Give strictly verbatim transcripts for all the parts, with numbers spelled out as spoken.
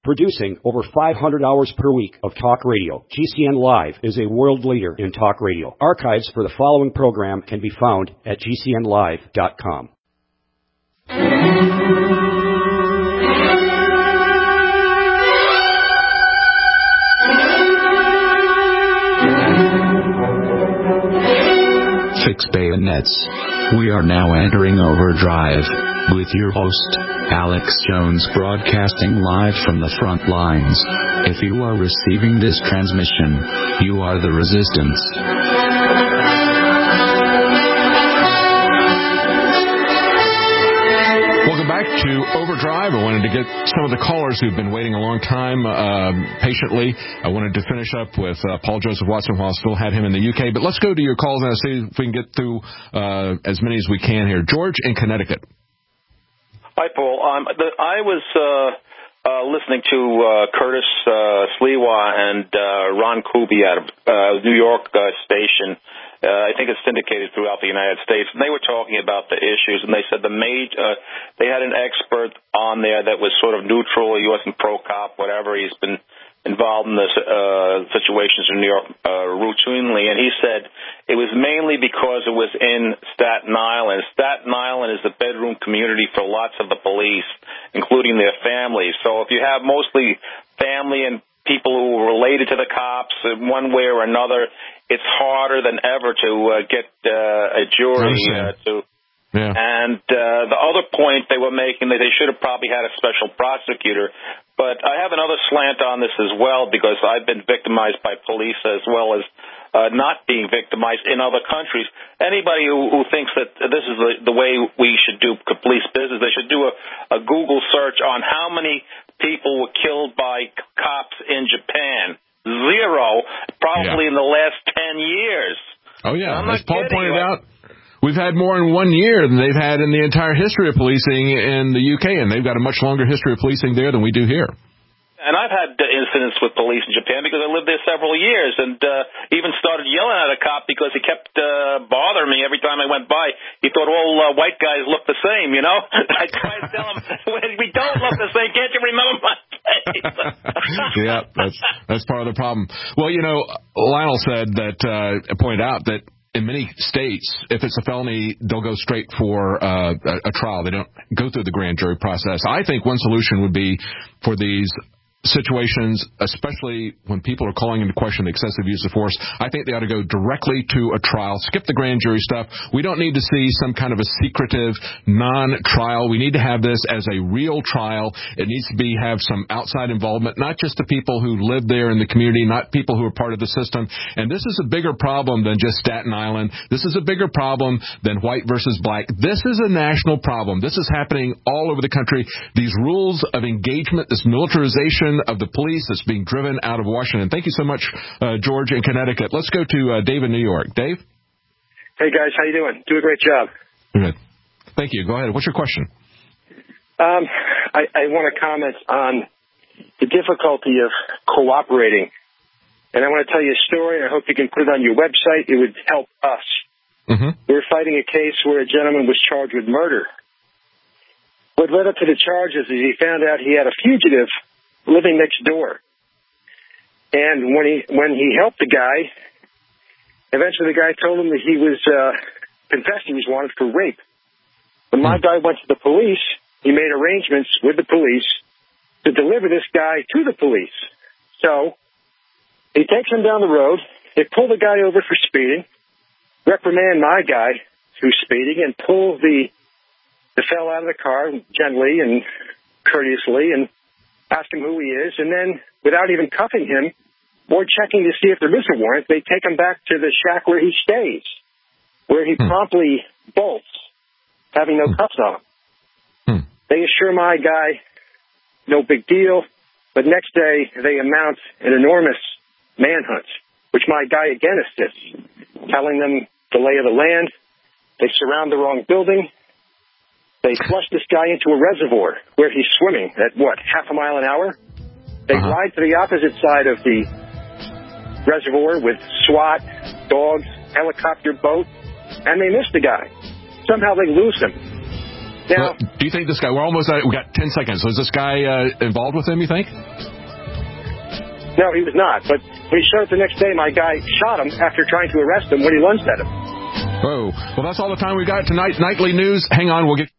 Producing over five hundred hours per week of talk radio, G C N Live is a world leader in talk radio. Archives for the following program can be found at G C N live dot com. Fix bayonets. We are now entering overdrive with your host, Alex Jones, broadcasting live from the front lines. If you are receiving this transmission, you are the resistance. Welcome back to Overdrive. I wanted to get some of the callers who've been waiting a long time uh, patiently. I wanted to finish up with uh, Paul Joseph Watson while I still had him in the U K. But let's go to your calls and see if we can get through uh, as many as we can here. George in Connecticut. Hi, Paul. Um, the, I was uh, uh, listening to uh, Curtis uh, Sliwa and uh, Ron Kuby at a uh, New York uh, station. Uh, I think it's syndicated throughout the United States. And they were talking about the issues, and they said the major, uh, they had an expert on there that was sort of neutral. He wasn't pro-cop, whatever. He's been involved in the uh, situations in New York uh, routinely, and he said it was mainly because it was in Staten Island. Staten Island is the bedroom community for lots of the police, including their families. So if you have mostly family and people who are related to the cops in one way or another, it's harder than ever to uh, get uh, a jury uh, to... Yeah. And uh, the other point they were making, that they should have probably had a special prosecutor. But I have another slant on this as well, because I've been victimized by police as well as uh, not being victimized in other countries. Anybody who, who thinks that this is the, the way we should do police business, they should do a, a Google search on how many people were killed by cops in Japan. Zero, probably yeah. in the last ten years. Oh, yeah. As Paul pointed you. out, we've had more in one year than they've had in the entire history of policing in the U K, and they've got a much longer history of policing there than we do here. And I've had uh, incidents with police in Japan because I lived there several years, and uh, even started yelling at a cop because he kept uh, bothering me every time I went by. He thought all uh, white guys look the same, you know? I tried to tell him, we don't look the same. Can't you remember my face? Yeah, that's, that's part of the problem. Well, you know, Lionel said that, uh, pointed out that in many states, if it's a felony, they'll go straight for uh, a, a trial. They don't go through the grand jury process. I think one solution would be for these situations, especially when people are calling into question the excessive use of force, I think they ought to go directly to a trial. Skip the grand jury stuff. We don't need to see some kind of a secretive non-trial. We need to have this as a real trial. It needs to be have some outside involvement, not just the people who live there in the community, not people who are part of the system. And this is a bigger problem than just Staten Island. This is a bigger problem than white versus black. This is a national problem. This is happening all over the country. These rules of engagement, this militarization of the police that's being driven out of Washington. Thank you so much, uh, George in Connecticut. Let's go to uh, Dave in New York. Dave? Hey, guys. How you doing? Do a great job. Good. Thank you. Go ahead. What's your question? Um, I, I want to comment on the difficulty of cooperating. And I want to tell you a story, and I hope you can put it on your website. It would help us. Mm-hmm. We're fighting a case where a gentleman was charged with murder. What led up to the charges is he found out he had a fugitive living next door. And when he when he helped the guy, eventually the guy told him that he was uh, confessing he was wanted for rape. When my guy went to the police, he made arrangements with the police to deliver this guy to the police. So he takes him down the road. They pull the guy over for speeding, reprimand my guy who's speeding, and pull the the fellow out of the car gently and courteously and ask him who he is, and then, without even cuffing him or checking to see if there is a warrant, they take him back to the shack where he stays, where he hmm. promptly bolts, having no cuffs on him. Hmm. They assure my guy, no big deal, but next day they mount an enormous manhunt, which my guy again assists, telling them the lay of the land. They surround the wrong building. They flush this guy into a reservoir where he's swimming at, what, half a mile an hour? They uh-huh. ride to the opposite side of the reservoir with SWAT, dogs, helicopter boat, and they miss the guy. Somehow they lose him. Now, well, do you think this guy, we're almost at, we got ten seconds, so is this guy uh, involved with him, you think? no, he was not. But when he showed up the next day, my guy shot him after trying to arrest him when he lunged at him. Oh, well, that's all the time we got tonight. Nightly news. Hang on, we'll get...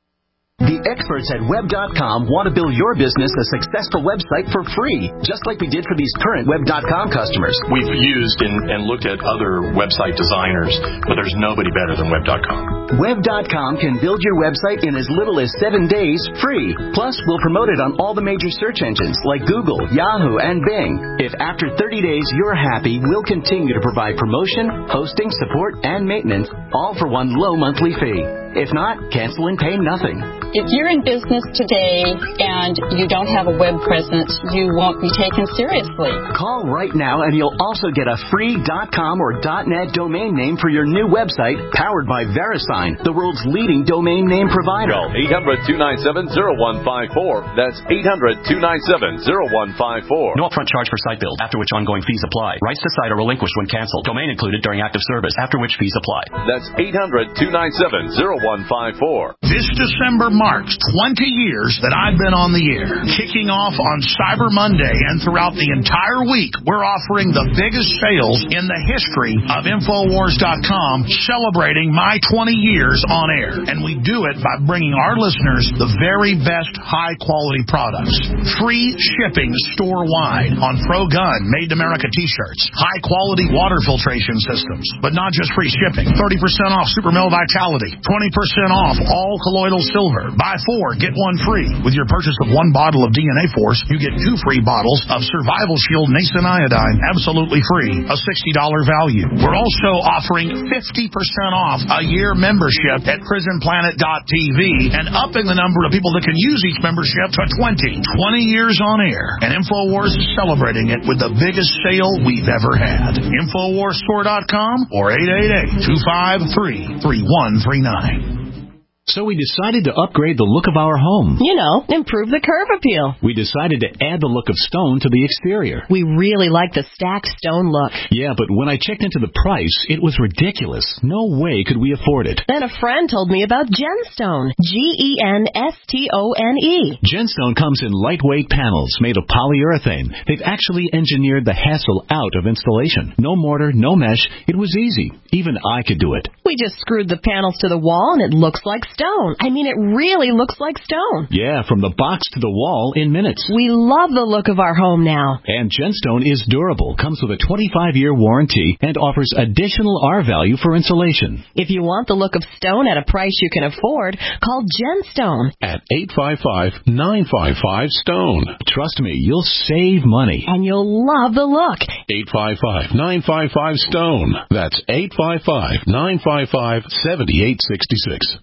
The experts at web dot com want to build your business a successful website for free, just like we did for these current web dot com customers. We've used and, and looked at other website designers, but there's nobody better than web dot com. web dot com can build your website in as little as seven days free. Plus, we'll promote it on all the major search engines like Google, Yahoo, and Bing. If after thirty days you're happy, we'll continue to provide promotion, hosting, support, and maintenance, all for one low monthly fee. If not, cancel and pay nothing. If you're in business today and you don't have a web presence, you won't be taken seriously. Call right now and you'll also get a free .com or .net domain name for your new website powered by VeriSign, the world's leading domain name provider. Call eight hundred, two nine seven, zero one five four. That's eight hundred, two nine seven, zero one five four. No upfront charge for site build, after which ongoing fees apply. Rights to site are relinquished when canceled. Domain included during active service, after which fees apply. That's eight hundred, two nine seven, zero one five four. This December marks twenty years that I've been on the air. Kicking off on Cyber Monday and throughout the entire week, we're offering the biggest sales in the history of Infowars dot com, celebrating my twenty years on air. And we do it by bringing our listeners the very best high-quality products. Free shipping store-wide on Pro Gun, Made in America t-shirts. High-quality water filtration systems. But not just free shipping. thirty percent off Super Mel Vitality. twenty percent off all colloidal silver. Buy four, get one free. With your purchase of one bottle of D N A Force, you get two free bottles of Survival Shield Nascent Iodine, absolutely free, a sixty dollars value. We're also offering fifty percent off a year membership at prison planet dot t v and upping the number of people that can use each membership to twenty. twenty years on air, and InfoWars is celebrating it with the biggest sale we've ever had. Infowars store dot com or eight eight eight, two five three, three one three nine. So we decided to upgrade the look of our home. You know, improve the curb appeal. We decided to add the look of stone to the exterior. We really like the stacked stone look. Yeah, but when I checked into the price, it was ridiculous. No way could we afford it. Then a friend told me about Genstone. G E N S T O N E. Genstone comes in lightweight panels made of polyurethane. They've actually engineered the hassle out of installation. No mortar, no mesh. It was easy. Even I could do it. We just screwed the panels to the wall and it looks like stone. I mean, it really looks like stone. Yeah, from the box to the wall in minutes. We love the look of our home now. And Genstone is durable, comes with a twenty-five year warranty, and offers additional R value for insulation. If you want the look of stone at a price you can afford, call Genstone at eight five five, nine five five, STONE. Trust me, you'll save money. And you'll love the look. eight five five, nine five five, STONE. That's eight five five, nine five five, seven eight six six.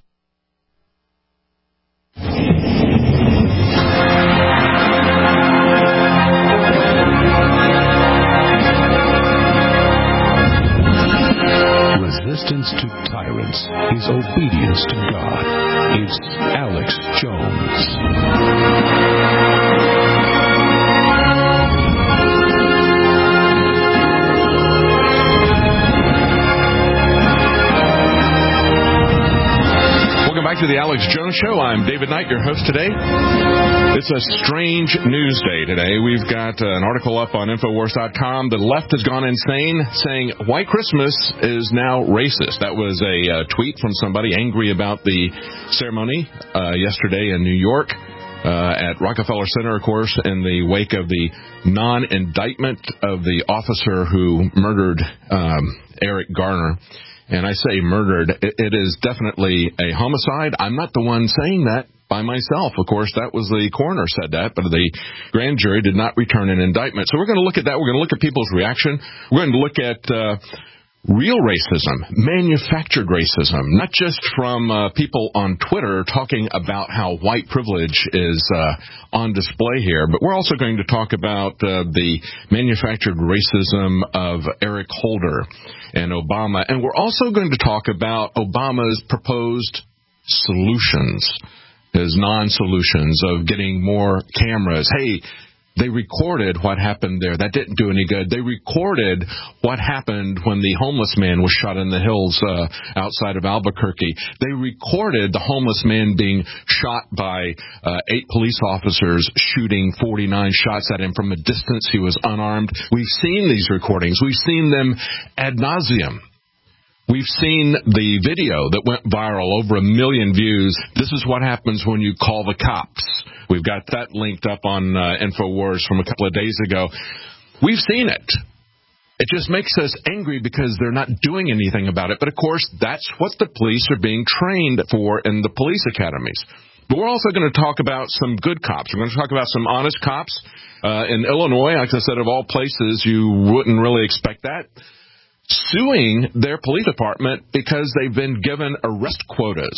Resistance to tyrants is obedience to God. It's Alex Jones. Welcome back to the Alex Jones Show. I'm David Knight, your host today. It's a strange news day today. We've got an article up on Infowars dot com. The left has gone insane, saying White Christmas is now racist. That was a uh, tweet from somebody angry about the ceremony uh, yesterday in New York uh, at Rockefeller Center, of course, in the wake of the non-indictment of the officer who murdered um, Eric Garner. And I say murdered. It is definitely a homicide. I'm not the one saying that by myself. Of course, that was the coroner said that, but the grand jury did not return an indictment. So we're going to look at that. We're going to look at people's reaction. We're going to look at uh, real racism, manufactured racism, not just from uh, people on Twitter talking about how white privilege is uh, on display here, but we're also going to talk about uh, the manufactured racism of Eric Holder and Obama. And we're also going to talk about Obama's proposed solutions, his non-solutions of getting more cameras. Hey, They recorded what happened there. That didn't do any good. They recorded what happened when the homeless man was shot in the hills uh, outside of Albuquerque. They recorded the homeless man being shot by uh, eight police officers shooting forty-nine shots at him from a distance. He was unarmed. We've seen these recordings. We've seen them ad nauseum. We've seen the video that went viral, over a million views. This is what happens when you call the cops. We've got that linked up on uh, InfoWars from a couple of days ago. We've seen it. It just makes us angry because they're not doing anything about it. But, of course, that's what the police are being trained for in the police academies. But we're also going to talk about some good cops. We're going to talk about some honest cops. Uh, in Illinois, like I said, of all places, you wouldn't really expect that, suing their police department because they've been given arrest quotas,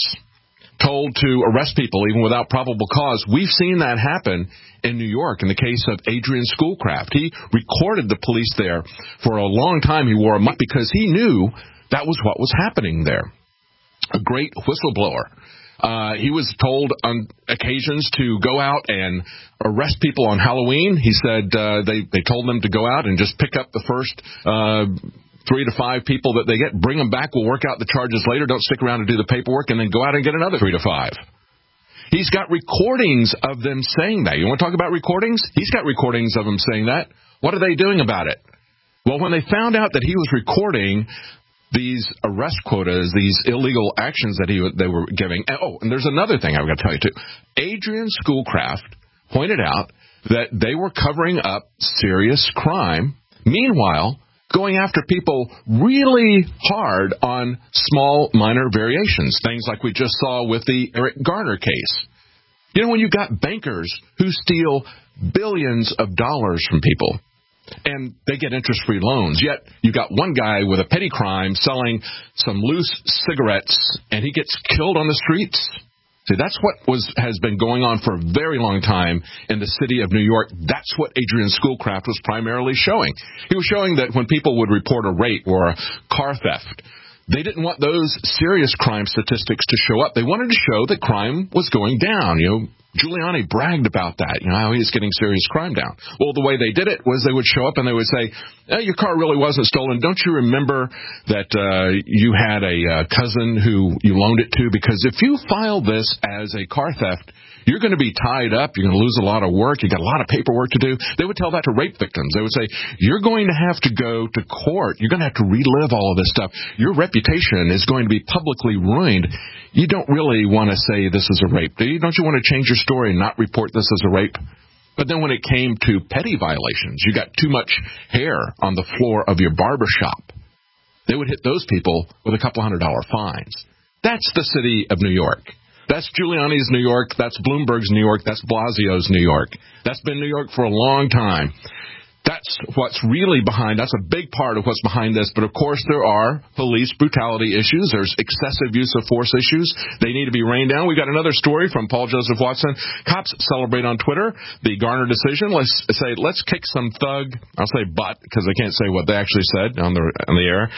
told to arrest people even without probable cause. We've seen that happen in New York in the case of Adrian Schoolcraft. He recorded the police there for a long time. He wore a mask because he knew that was what was happening there. A great whistleblower. Uh, he was told on occasions to go out and arrest people on Halloween. He said uh, they, they told them to go out and just pick up the first uh three to five people that they get, bring them back, we'll work out the charges later, don't stick around and do the paperwork, and then go out and get another three to five. He's got recordings of them saying that. You want to talk about recordings? He's got recordings of them saying that. What are they doing about it? Well, when they found out that he was recording these arrest quotas, these illegal actions that he they were giving, and, oh, and there's another thing I've got to tell you, too. Adrian Schoolcraft pointed out that they were covering up serious crime. Meanwhile, going after people really hard on small, minor variations, things like we just saw with the Eric Garner case. You know, when you've got bankers who steal billions of dollars from people, and they get interest-free loans, yet you got one guy with a petty crime selling some loose cigarettes, and he gets killed on the streets. See, that's what was has been going on for a very long time in the city of New York. That's what Adrian Schoolcraft was primarily showing. He was showing that when people would report a rape or a car theft, they didn't want those serious crime statistics to show up. They wanted to show that crime was going down. You know, Giuliani bragged about that, you know, how he's getting serious crime down. Well, the way they did it was they would show up and they would say, eh, your car really wasn't stolen. Don't you remember that uh, you had a uh, cousin who you loaned it to? Because if you file this as a car theft, you're going to be tied up. You're going to lose a lot of work. You got a lot of paperwork to do. They would tell that to rape victims. They would say, you're going to have to go to court. You're going to have to relive all of this stuff. Your reputation is going to be publicly ruined. You don't really want to say this is a rape, do you? Don't you want to change your story and not report this as a rape? But then when it came to petty violations, you got too much hair on the floor of your barber shop, they would hit those people with a couple hundred dollar fines. That's the city of New York. That's Giuliani's New York. That's Bloomberg's New York. That's Blasio's New York. That's been New York for a long time. That's what's really behind. That's a big part of what's behind this. But, of course, there are police brutality issues. There's excessive use of force issues. They need to be reined down. We got another story from Paul Joseph Watson. Cops celebrate on Twitter the Garner decision. Let's say, let's kick some thug. I'll say butt because I can't say what they actually said on the on the air.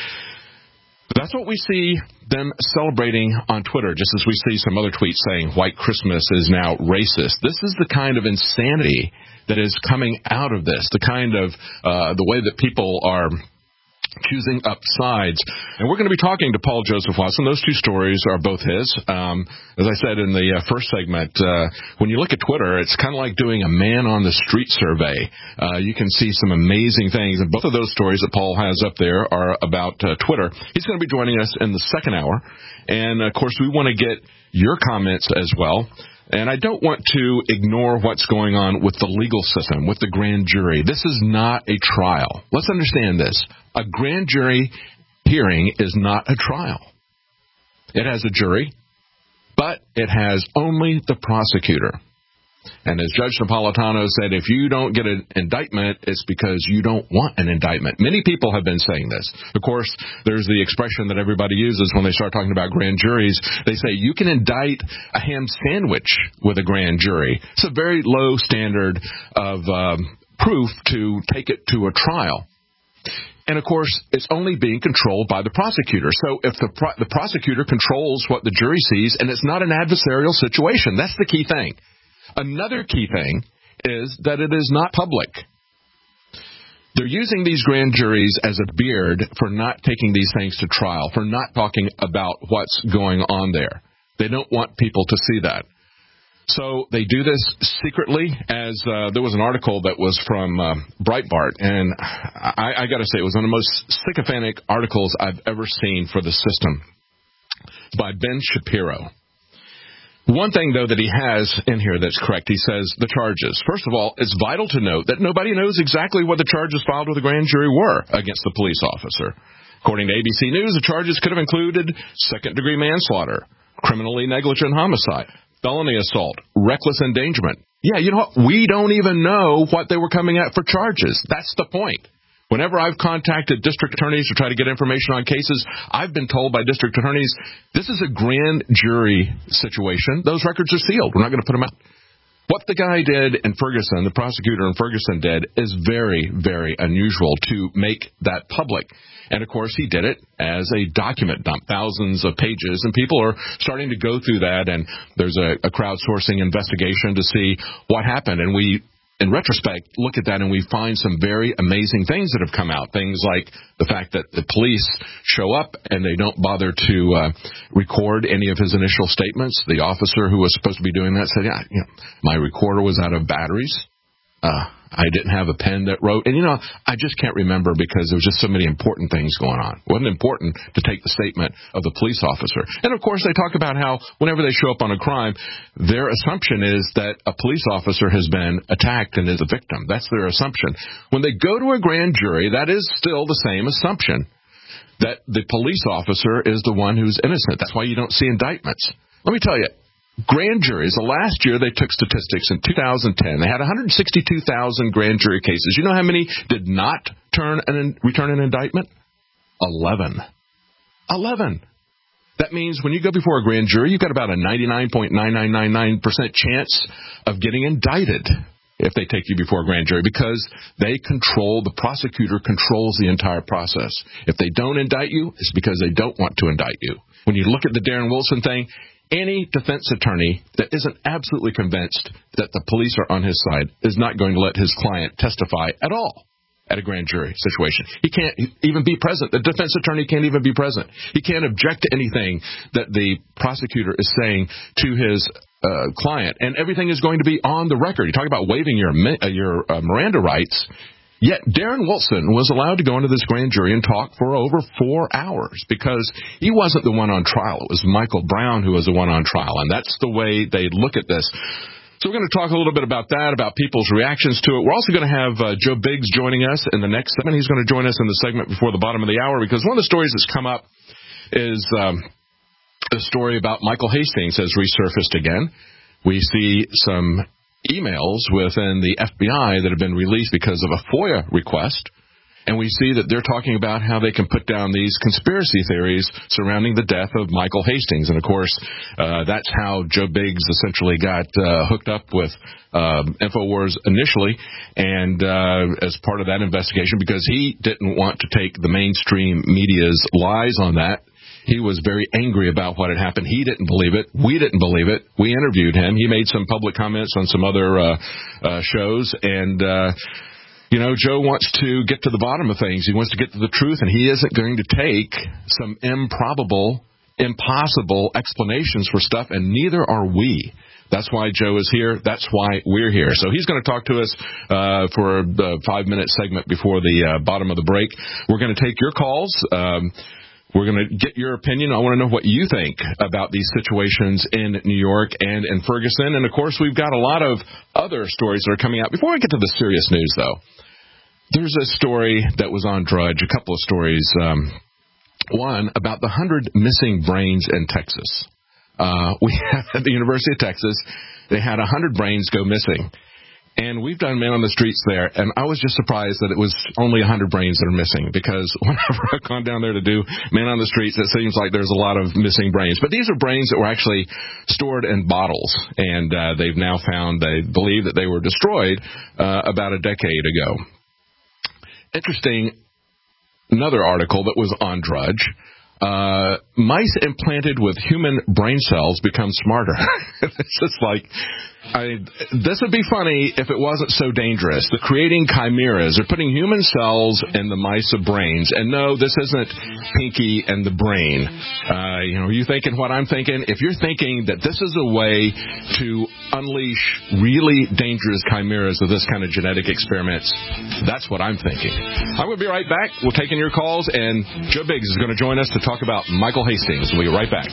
That's what we see them celebrating on Twitter, just as we see some other tweets saying white Christmas is now racist. This is the kind of insanity that is coming out of this, the kind of uh, the way that people are choosing up sides. And we're going to be talking to Paul Joseph Watson. Those two stories are both his. Um, as I said in the uh, first segment, uh, when you look at Twitter, it's kind of like doing a man-on-the-street survey. Uh, you can see some amazing things. And both of those stories that Paul has up there are about uh, Twitter. He's going to be joining us in the second hour. And, of course, we want to get your comments as well. And I don't want to ignore what's going on with the legal system, with the grand jury. This is not a trial. Let's understand this. A grand jury hearing is not a trial. It has a jury, but it has only the prosecutor. And as Judge Napolitano said, if you don't get an indictment, it's because you don't want an indictment. Many people have been saying this. Of course, there's the expression that everybody uses when they start talking about grand juries. They say you can indict a ham sandwich with a grand jury. It's a very low standard of um, proof to take it to a trial. And, of course, it's only being controlled by the prosecutor. So if the pro- the prosecutor controls what the jury sees, and it's not an adversarial situation, that's the key thing. Another key thing is that it is not public. They're using these grand juries as a beard for not taking these things to trial, for not talking about what's going on there. They don't want people to see that. So they do this secretly, as uh, there was an article that was from uh, Breitbart, and I, I got to say, it was one of the most sycophantic articles I've ever seen for the system, by Ben Shapiro. One thing, though, that he has in here that's correct, he says the charges. First of all, it's vital to note that nobody knows exactly what the charges filed with the grand jury were against the police officer. According to A B C News, the charges could have included second-degree manslaughter, criminally negligent homicide, felony assault, reckless endangerment. Yeah, you know what? We don't even know what they were coming at for charges. That's the point. Whenever I've contacted district attorneys to try to get information on cases, I've been told by district attorneys, this is a grand jury situation. Those records are sealed. We're not going to put them out. What the guy did in Ferguson, the prosecutor in Ferguson did, is very, very unusual to make that public. And, of course, he did it as a document dump, thousands of pages, and people are starting to go through that, and there's a, a crowdsourcing investigation to see what happened. And we, in retrospect, look at that and we find some very amazing things that have come out, things like the fact that the police show up and they don't bother to uh, record any of his initial statements. The officer who was supposed to be doing that said, yeah, you know, my recorder was out of batteries. Uh, I didn't have a pen that wrote. And, you know, I just can't remember because there was just so many important things going on. It wasn't important to take the statement of the police officer. And, of course, they talk about how whenever they show up on a crime, their assumption is that a police officer has been attacked and is a victim. That's their assumption. When they go to a grand jury, that is still the same assumption, that the police officer is the one who's innocent. That's why you don't see indictments. Let me tell you. Grand juries, the last year they took statistics in two thousand ten. They had one hundred sixty-two thousand grand jury cases. You know how many did not turn an, return an indictment? Eleven. Eleven. That means when you go before a grand jury, you've got about a ninety-nine point nine nine nine nine percent chance of getting indicted if they take you before a grand jury, because they control, the prosecutor controls the entire process. If they don't indict you, it's because they don't want to indict you. When you look at the Darren Wilson thing, any defense attorney that isn't absolutely convinced that the police are on his side is not going to let his client testify at all at a grand jury situation. He can't even be present. The defense attorney can't even be present. He can't object to anything that the prosecutor is saying to his uh, client, and everything is going to be on the record. You talk about waiving your uh, your uh, Miranda rights. Yet Darren Wilson was allowed to go into this grand jury and talk for over four hours because he wasn't the one on trial. It was Michael Brown who was the one on trial, and that's the way they look at this. So we're going to talk a little bit about that, about people's reactions to it. We're also going to have uh, Joe Biggs joining us in the next segment. He's going to join us in the segment before the bottom of the hour because one of the stories that's come up is um, a story about Michael Hastings has resurfaced again. We see some emails within the F B I that have been released because of a FOIA request, and we see that they're talking about how they can put down these conspiracy theories surrounding the death of Michael Hastings. And, of course, uh, that's how Joe Biggs essentially got uh, hooked up with uh, InfoWars initially, and uh, as part of that investigation, because he didn't want to take the mainstream media's lies on that. He was very angry about what had happened. He didn't believe it. We didn't believe it. We interviewed him. He made some public comments on some other uh, uh, shows. And, uh, you know, Joe wants to get to the bottom of things. He wants to get to the truth, and he isn't going to take some improbable, impossible explanations for stuff, and neither are we. That's why Joe is here. That's why we're here. So he's going to talk to us uh, for the five-minute segment before the uh, bottom of the break. We're going to take your calls. Um We're going to get your opinion. I want to know what you think about these situations in New York and in Ferguson. And, of course, we've got a lot of other stories that are coming out. Before I get to the serious news, though, there's a story that was on Drudge, a couple of stories. Um, one about the hundred missing brains in Texas. Uh, we had at the University of Texas, they had a hundred brains go missing. And we've done Man on the Streets there, and I was just surprised that it was only one hundred brains that are missing, because whenever I've gone down there to do Man on the Streets, it seems like there's a lot of missing brains. But these are brains that were actually stored in bottles, and uh, they've now found, they believe that they were destroyed uh, about a decade ago. Interesting, another article that was on Drudge. Uh, mice implanted with human brain cells become smarter. It's just like, I, this would be funny if it wasn't so dangerous. The creating chimeras are putting human cells in the mice of brains. And no, this isn't Pinky and the Brain. Uh, you know, are you thinking what I'm thinking? If you're thinking that this is a way to unleash really dangerous chimeras of this kind of genetic experiments, that's what I'm thinking. I'm going to be right back. We're taking your calls, and Joe Biggs is going to join us to talk about Michael Hastings. We'll be right back.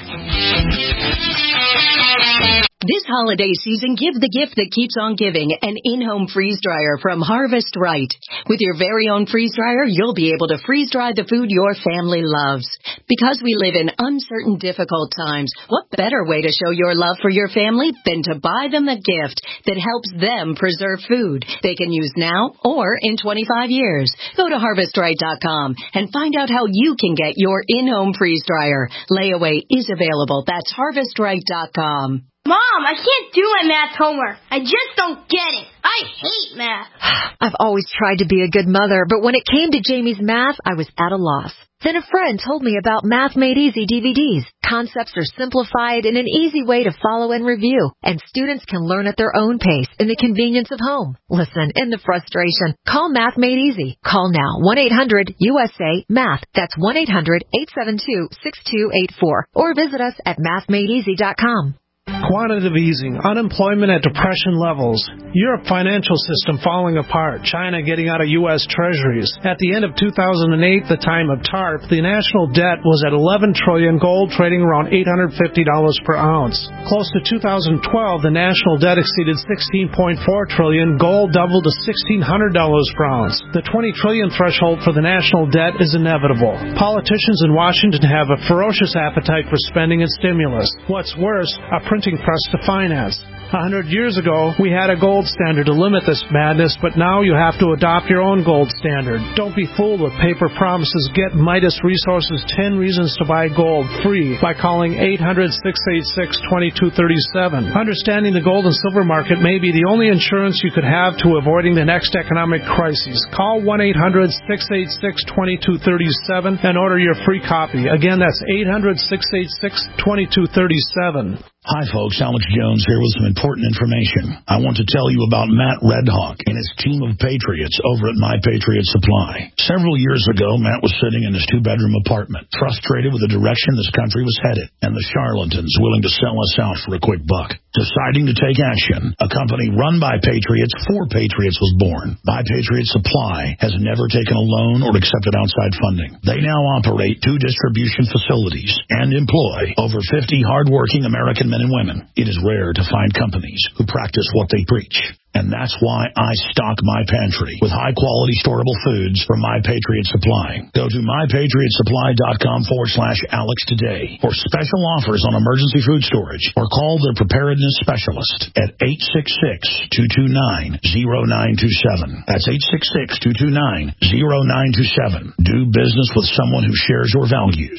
This holiday season, give the gift that keeps on giving, an in-home freeze dryer from Harvest Right. With your very own freeze dryer, you'll be able to freeze dry the food your family loves. Because we live in uncertain, difficult times, what better way to show your love for your family than to buy them a gift that helps them preserve food they can use now or in twenty-five years. Go to harvest right dot com and find out how you can get your in-home freeze dryer. Layaway is available. That's harvest right dot com. Mom, I can't do my math homework. I just don't get it. I hate math. I've always tried to be a good mother, but when it came to Jamie's math, I was at a loss. Then a friend told me about Math Made Easy D V Ds. Concepts are simplified in an easy way to follow and review, and students can learn at their own pace in the convenience of home. Listen, in the frustration, call Math Made Easy. Call now, one eight hundred U S A MATH. That's one eight hundred eight seven two six two eight four. Or visit us at math made easy dot com. Quantitative easing, unemployment at depression levels, Europe financial system falling apart, China getting out of U S treasuries. At the end of two thousand eight, the time of TARP, the national debt was at eleven trillion dollars, gold trading around eight hundred fifty dollars per ounce. Close to two thousand twelve, the national debt exceeded sixteen point four trillion dollars, gold doubled to sixteen hundred dollars per ounce. The twenty trillion dollars threshold for the national debt is inevitable. Politicians in Washington have a ferocious appetite for spending and stimulus. What's worse, a printing press to finance. A hundred years ago, we had a gold standard to limit this madness, but now you have to adopt your own gold standard. Don't be fooled with paper promises. Get Midas Resources ten Reasons to Buy Gold free by calling eight hundred six eight six two two three seven. Understanding the gold and silver market may be the only insurance you could have to avoiding the next economic crisis. Call one eight hundred six eight six two two three seven and order your free copy. Again, that's eight hundred six eight six two two three seven. Hi, folks. Alex Jones here with some important information. I want to tell you about Matt Redhawk and his team of patriots over at My Patriot Supply. Several years ago, Matt was sitting in his two-bedroom apartment, frustrated with the direction this country was headed, and the charlatans willing to sell us out for a quick buck. Deciding to take action, a company run by patriots for patriots was born. My Patriot Supply has never taken a loan or accepted outside funding. They now operate two distribution facilities and employ over fifty hardworking American men and women. It is rare to find companies who practice what they preach. And that's why I stock my pantry with high-quality storable foods from My Patriot Supply. Go to mypatriotsupply.com forward slash Alex today for special offers on emergency food storage, or call their preparedness specialist at eight six six, two two nine, zero nine two seven. That's eight six six, two two nine, zero nine two seven. Do business with someone who shares your values.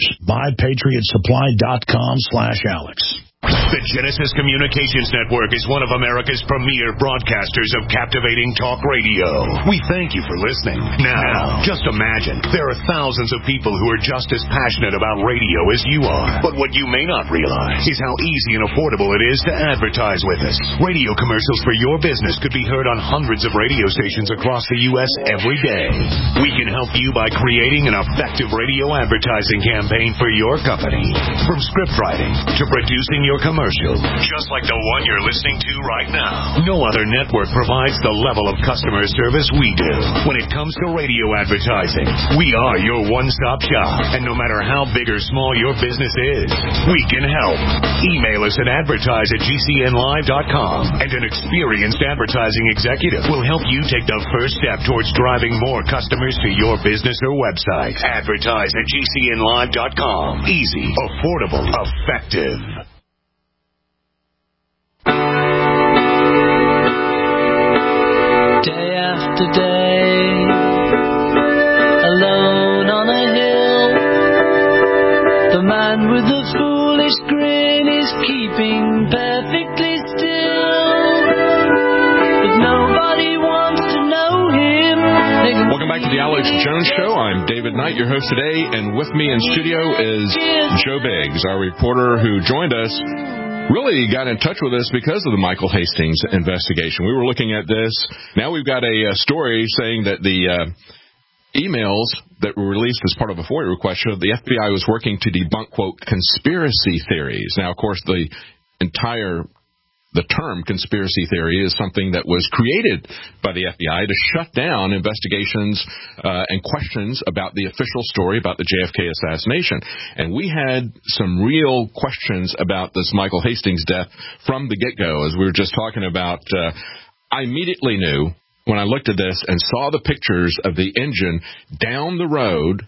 mypatriotsupply.com slash Alex. The Genesis Communications Network is one of America's premier broadcasters of captivating talk radio. We thank you for listening. Now, just imagine, there are thousands of people who are just as passionate about radio as you are. But what you may not realize is how easy and affordable it is to advertise with us. Radio commercials for your business could be heard on hundreds of radio stations across the U S every day. We can help you by creating an effective radio advertising campaign for your company. From script writing to producing your your commercial, just like the one you're listening to right now. No other network provides the level of customer service we do. When it comes to radio advertising, we are your one-stop shop. And no matter how big or small your business is, we can help. Email us at advertise at g c n live dot com, and an experienced advertising executive will help you take the first step towards driving more customers to your business or website. Advertise at g c n live dot com. Easy, affordable, effective. Day after day, alone on a hill, the man with the foolish grin is keeping perfectly still, but nobody wants to know him. Welcome back to the Alex Jones Show. I'm David Knight, your host today, and with me in studio is Joe Biggs, our reporter who joined us, really got in touch with us because of the Michael Hastings investigation. We were looking at this. Now we've got a, a story saying that the uh, emails that were released as part of a FOIA request showed the F B I was working to debunk, quote, conspiracy theories. Now, of course, the entire The term conspiracy theory is something that was created by the F B I to shut down investigations uh, and questions about the official story about the J F K assassination. And we had some real questions about this Michael Hastings death from the get-go, as we were just talking about. Uh, I immediately knew when I looked at this and saw the pictures of the engine down the road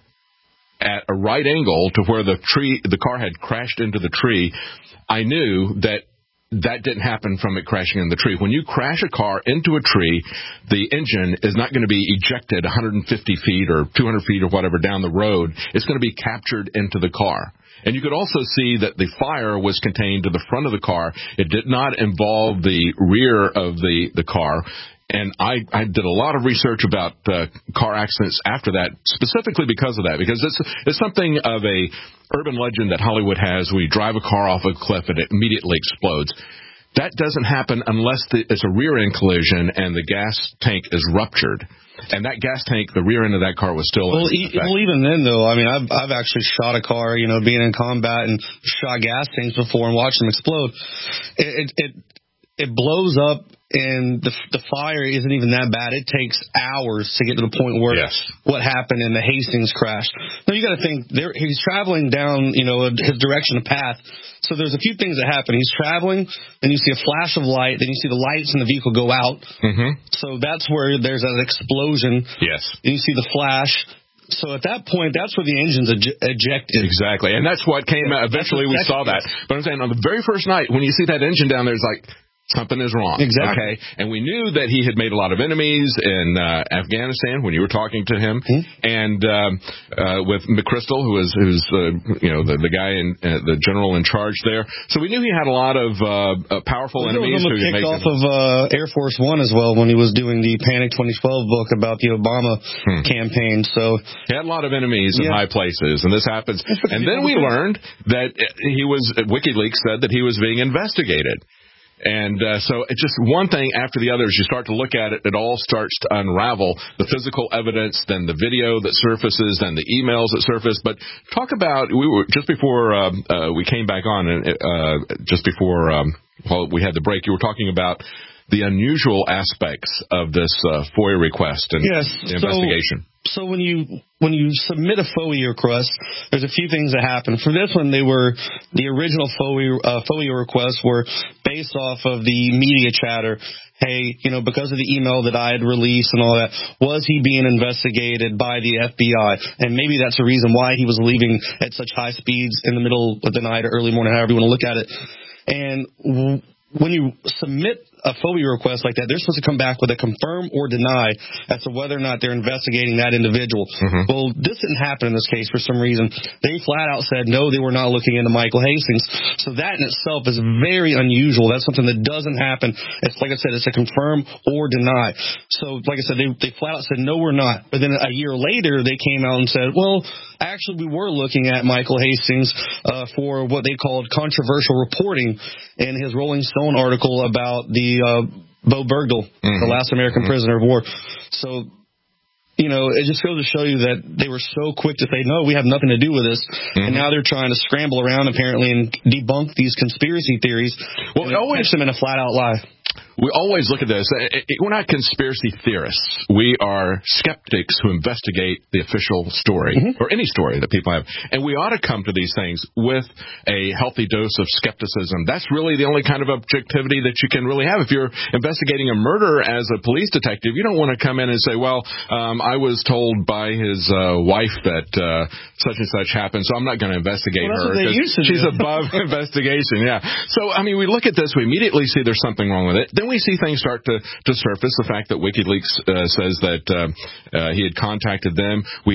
at a right angle to where the tree, the car had crashed into the tree, I knew that that didn't happen from it crashing in the tree. When you crash a car into a tree, the engine is not going to be ejected one hundred fifty feet or two hundred feet or whatever down the road. It's going to be captured into the car. And you could also see that the fire was contained to the front of the car. It did not involve the rear of the, the car. And I, I did a lot of research about uh, car accidents after that, specifically because of that, because it's, it's something of a urban legend that Hollywood has where you drive a car off a cliff and it immediately explodes. That doesn't happen unless the, it's a rear-end collision and the gas tank is ruptured. And that gas tank, the rear end of that car was still well, e- well, even then, though, I mean, I've, I've actually shot a car, you know, being in combat and shot gas tanks before and watched them explode. It, it, it, it blows up. And the the fire isn't even that bad. It takes hours to get to the point where yes. what happened in the Hastings crash. Now, you got to think, there, he's traveling down, you know, his direction of path. So there's a few things that happen. He's traveling, then you see a flash of light, then you see the lights in the vehicle go out. Mm-hmm. So that's where there's an explosion. Yes. Then you see the flash. So at that point, that's where the engine's ej- ejected. Exactly. And that's what came out. Eventually, we saw that. But I'm saying on the very first night, when you see that engine down there, it's like, something is wrong. Exactly. Okay. And we knew that he had made a lot of enemies in uh, Afghanistan when you were talking to him, mm-hmm. and um, uh, with McChrystal, who was who's uh, you know the the guy in uh, the general in charge there. So we knew he had a lot of uh, powerful well, enemies. He was kicked off of uh, Air Force One as well when he was doing the Panic twenty twelve book about the Obama hmm. campaign. So he had a lot of enemies yeah. in high places, and this happens. And then we learned that he was WikiLeaks said that he was being investigated. And uh, so it's just one thing after the other. As you start to look at it, it all starts to unravel. The physical evidence, then the video that surfaces, then the emails that surface. But talk about, we were just before um, uh, we came back on, and uh, just before um, well, we had the break, you were talking about the unusual aspects of this uh, FOIA request and yes, the investigation. So, so when you when you submit a FOIA request, there's a few things that happen. For this one, they were the original FOIA, uh, FOIA requests were based off of the media chatter. Hey, you know, because of the email that I had released and all that, was he being investigated by the F B I? And maybe that's the reason why he was leaving at such high speeds in the middle of the night or early morning, however you want to look at it. And w- when you submit a FOIA request like that, they're supposed to come back with a confirm or deny as to whether or not they're investigating that individual. Mm-hmm. Well, this didn't happen in this case for some reason. They flat out said, no, they were not looking into Michael Hastings. So that in itself is very unusual. That's something that doesn't happen. It's like I said, it's a confirm or deny. So like I said, they, they flat out said, no, we're not. But then a year later, they came out and said, well, actually, we were looking at Michael Hastings uh, for what they called controversial reporting in his Rolling Stone article about the uh, Bo Bergdahl, mm-hmm. the last American mm-hmm. prisoner of war. So, you know, it just goes to show you that they were so quick to say, no, we have nothing to do with this. Mm-hmm. And now they're trying to scramble around, apparently, and debunk these conspiracy theories. Well, it always catch them in a flat-out lie. We always look at this. We're not conspiracy theorists. We are skeptics who investigate the official story, mm-hmm. or any story that people have. And we ought to come to these things with a healthy dose of skepticism. That's really the only kind of objectivity that you can really have. If you're investigating a murder as a police detective, you don't want to come in and say, well, um, I was told by his uh, wife that uh, such and such happened, so I'm not going to investigate well, her. Because she's do. above investigation, yeah. So, I mean, we look at this, we immediately see there's something wrong with it. Then we see things start to, to surface. The fact that WikiLeaks uh, says that uh, uh, he had contacted them. We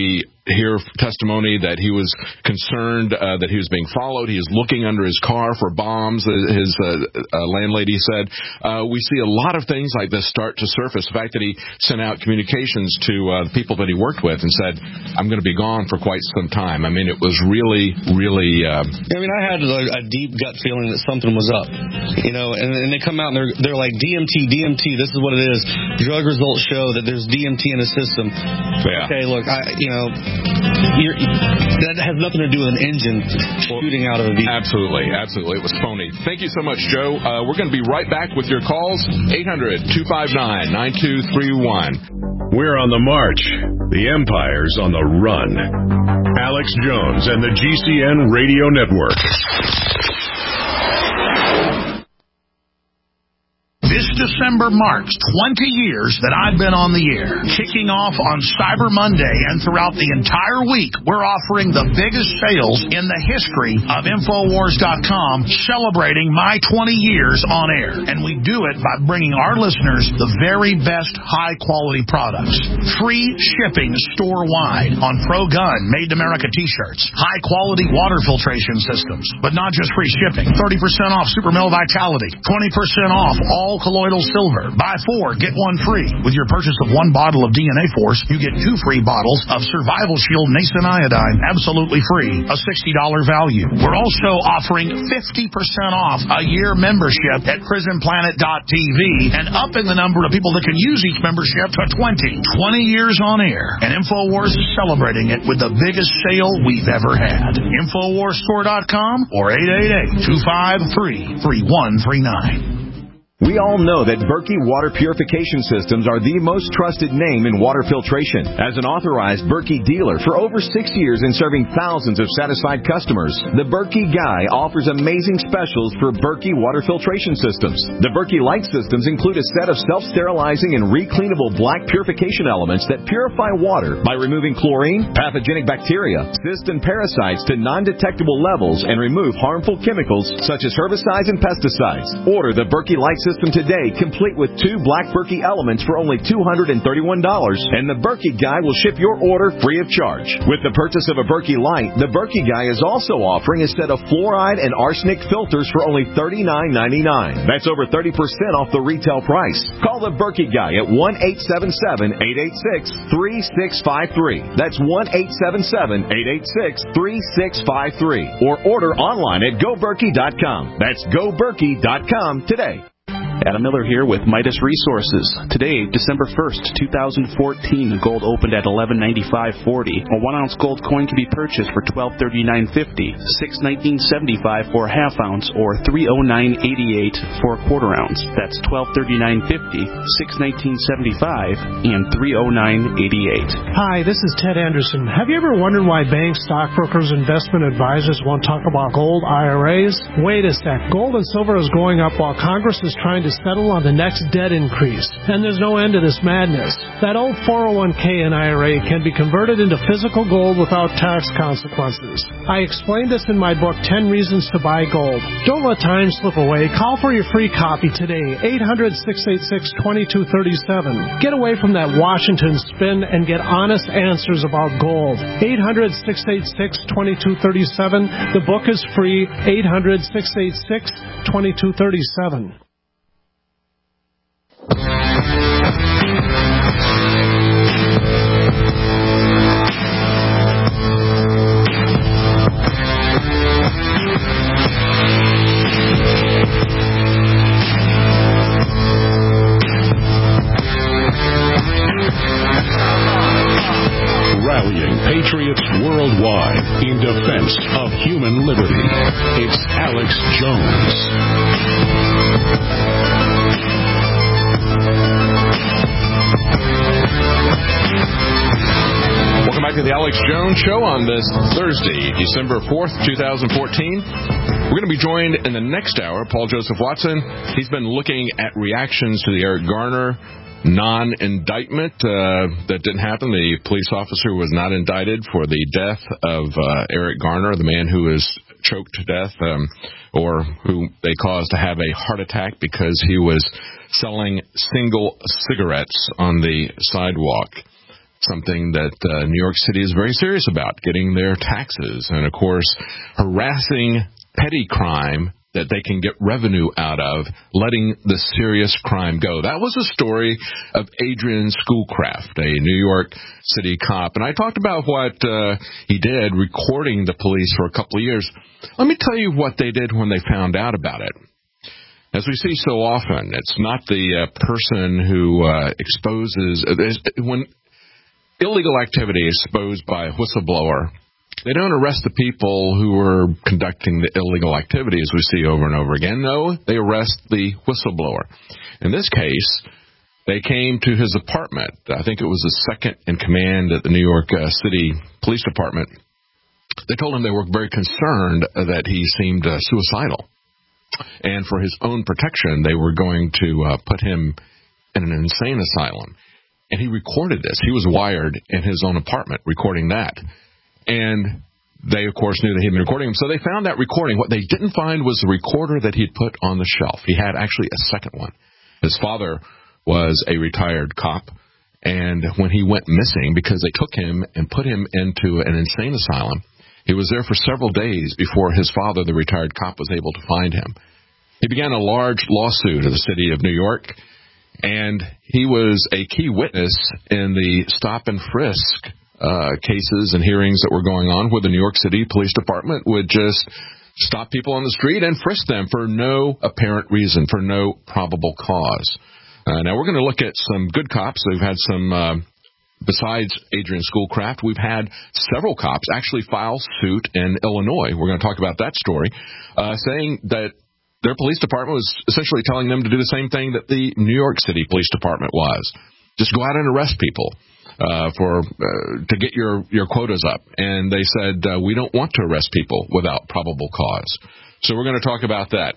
hear testimony that he was concerned uh, that he was being followed. He is looking under his car for bombs, his uh, uh, landlady said. Uh, we see a lot of things like this start to surface. The fact that he sent out communications to uh, the people that he worked with and said, I'm going to be gone for quite some time. I mean, it was really, really... Uh, I mean, I had a, a deep gut feeling that something was up, you know, and, and they come out and they're, they're like, D M T, D M T, this is what it is. Drug results show that there's D M T in the system. Yeah. Okay, look, I, you know, you're, that has nothing to do with an engine shooting out of a vehicle. Absolutely, absolutely. It was phony. Thank you so much, Joe. Uh, we're going to be right back with your calls, eight hundred, two five nine, nine two three one. We're on the march. The Empire's on the run. Alex Jones and the G C N Radio Network. This December marks twenty years that I've been on the air. Kicking off on Cyber Monday and throughout the entire week, we're offering the biggest sales in the history of Infowars dot com, celebrating my twenty years on air. And we do it by bringing our listeners the very best high-quality products. Free shipping store-wide on Pro Gun Made in America t-shirts. High-quality water filtration systems. But not just free shipping. thirty percent off Super Male Vitality. twenty percent off all colloidal silver. Buy four, get one free. With your purchase of one bottle of D N A Force, you get two free bottles of Survival Shield Nascent Iodine, absolutely free, a sixty dollars value. We're also offering fifty percent off a year membership at prison planet dot t v and upping the number of people that can use each membership to twenty. twenty years on air, and InfoWars is celebrating it with the biggest sale we've ever had. Infowars store dot com or eight eight eight, two five three, three one three nine. We all know that Berkey Water Purification Systems are the most trusted name in water filtration. As an authorized Berkey dealer for over six years and serving thousands of satisfied customers, the Berkey Guy offers amazing specials for Berkey Water Filtration Systems. The Berkey Light Systems include a set of self-sterilizing and recleanable black purification elements that purify water by removing chlorine, pathogenic bacteria, cysts, and parasites to non-detectable levels and remove harmful chemicals such as herbicides and pesticides. Order the Berkey Light System today, complete with two black Berkey elements for only two hundred thirty-one dollars, and the Berkey Guy will ship your order free of charge. With the purchase of a Berkey Light, the Berkey Guy is also offering a set of fluoride and arsenic filters for only thirty-nine ninety-nine. That's over thirty percent off the retail price. Call the Berkey Guy at one eight seven seven, eight eight six, three six five three. That's one eight seven seven, eight eight six, three six five three. Or order online at go berkey dot com. That's go berkey dot com today. Adam Miller here with Midas Resources. Today, December first, two thousand fourteen, gold opened at eleven ninety-five forty. A one ounce gold coin can be purchased for twelve thirty-nine fifty, six nineteen seventy-five for a half ounce, or three oh nine eighty-eight for a quarter ounce. That's twelve thirty-nine fifty, six nineteen seventy-five, and three oh nine eighty-eight. Hi, this is Ted Anderson. Have you ever wondered why banks, stockbrokers, investment advisors won't talk about gold I R As? Wait a sec. Gold and silver is going up while Congress is trying to settle on the next debt increase. And there's no end to this madness. That old four oh one k and I R A can be converted into physical gold without tax consequences. I explained this in my book, ten Reasons to Buy Gold. Don't let time slip away. Call for your free copy today, eight hundred, six eight six, two two three seven. Get away from that Washington spin and get honest answers about gold. eight hundred, six eight six, two two three seven. The book is free, eight hundred, six eight six, two two three seven. Rallying patriots worldwide in defense of human liberty. It's Alex Jones. Welcome back to the Alex Jones Show on this Thursday, December fourth, twenty fourteen. We're going to be joined in the next hour, Paul Joseph Watson. He's been looking at reactions to the Eric Garner non-indictment. Uh, that didn't happen. The police officer was not indicted for the death of uh, Eric Garner, the man who was choked to death, um, or who they caused to have a heart attack because he was selling single cigarettes on the sidewalk. something that uh, New York City is very serious about, getting their taxes and, of course, harassing petty crime that they can get revenue out of, letting the serious crime go. That was a story of Adrian Schoolcraft, a New York City cop. And I talked about what uh, he did, recording the police for a couple of years. Let me tell you what they did when they found out about it. As we see so often, it's not the uh, person who uh, exposes, uh, when illegal activity is exposed by a whistleblower, they don't arrest the people who are conducting the illegal activity, as we see over and over again. No, they arrest the whistleblower. In this case, they came to his apartment. I think it was the second in command at the New York uh, City Police Department. They told him they were very concerned that he seemed uh, suicidal. And for his own protection, they were going to uh, put him in an insane asylum. And he recorded this. He was wired in his own apartment recording that. And they, of course, knew that he had been recording him. So they found that recording. What they didn't find was the recorder that he'd put on the shelf. He had actually a second one. His father was a retired cop. And when he went missing, because they took him and put him into an insane asylum, he was there for several days before his father, the retired cop, was able to find him. He began a large lawsuit of the city of New York, and he was a key witness in the stop and frisk uh, cases and hearings that were going on, where the New York City Police Department would just stop people on the street and frisk them for no apparent reason, for no probable cause. Uh, now, we're going to look at some good cops. We've had some... Uh, Besides Adrian Schoolcraft, we've had several cops actually file suit in Illinois. We're going to talk about that story, uh, saying that their police department was essentially telling them to do the same thing that the New York City Police Department was. Just go out and arrest people uh, for uh, to get your, your quotas up. And they said, uh, we don't want to arrest people without probable cause. So we're going to talk about that.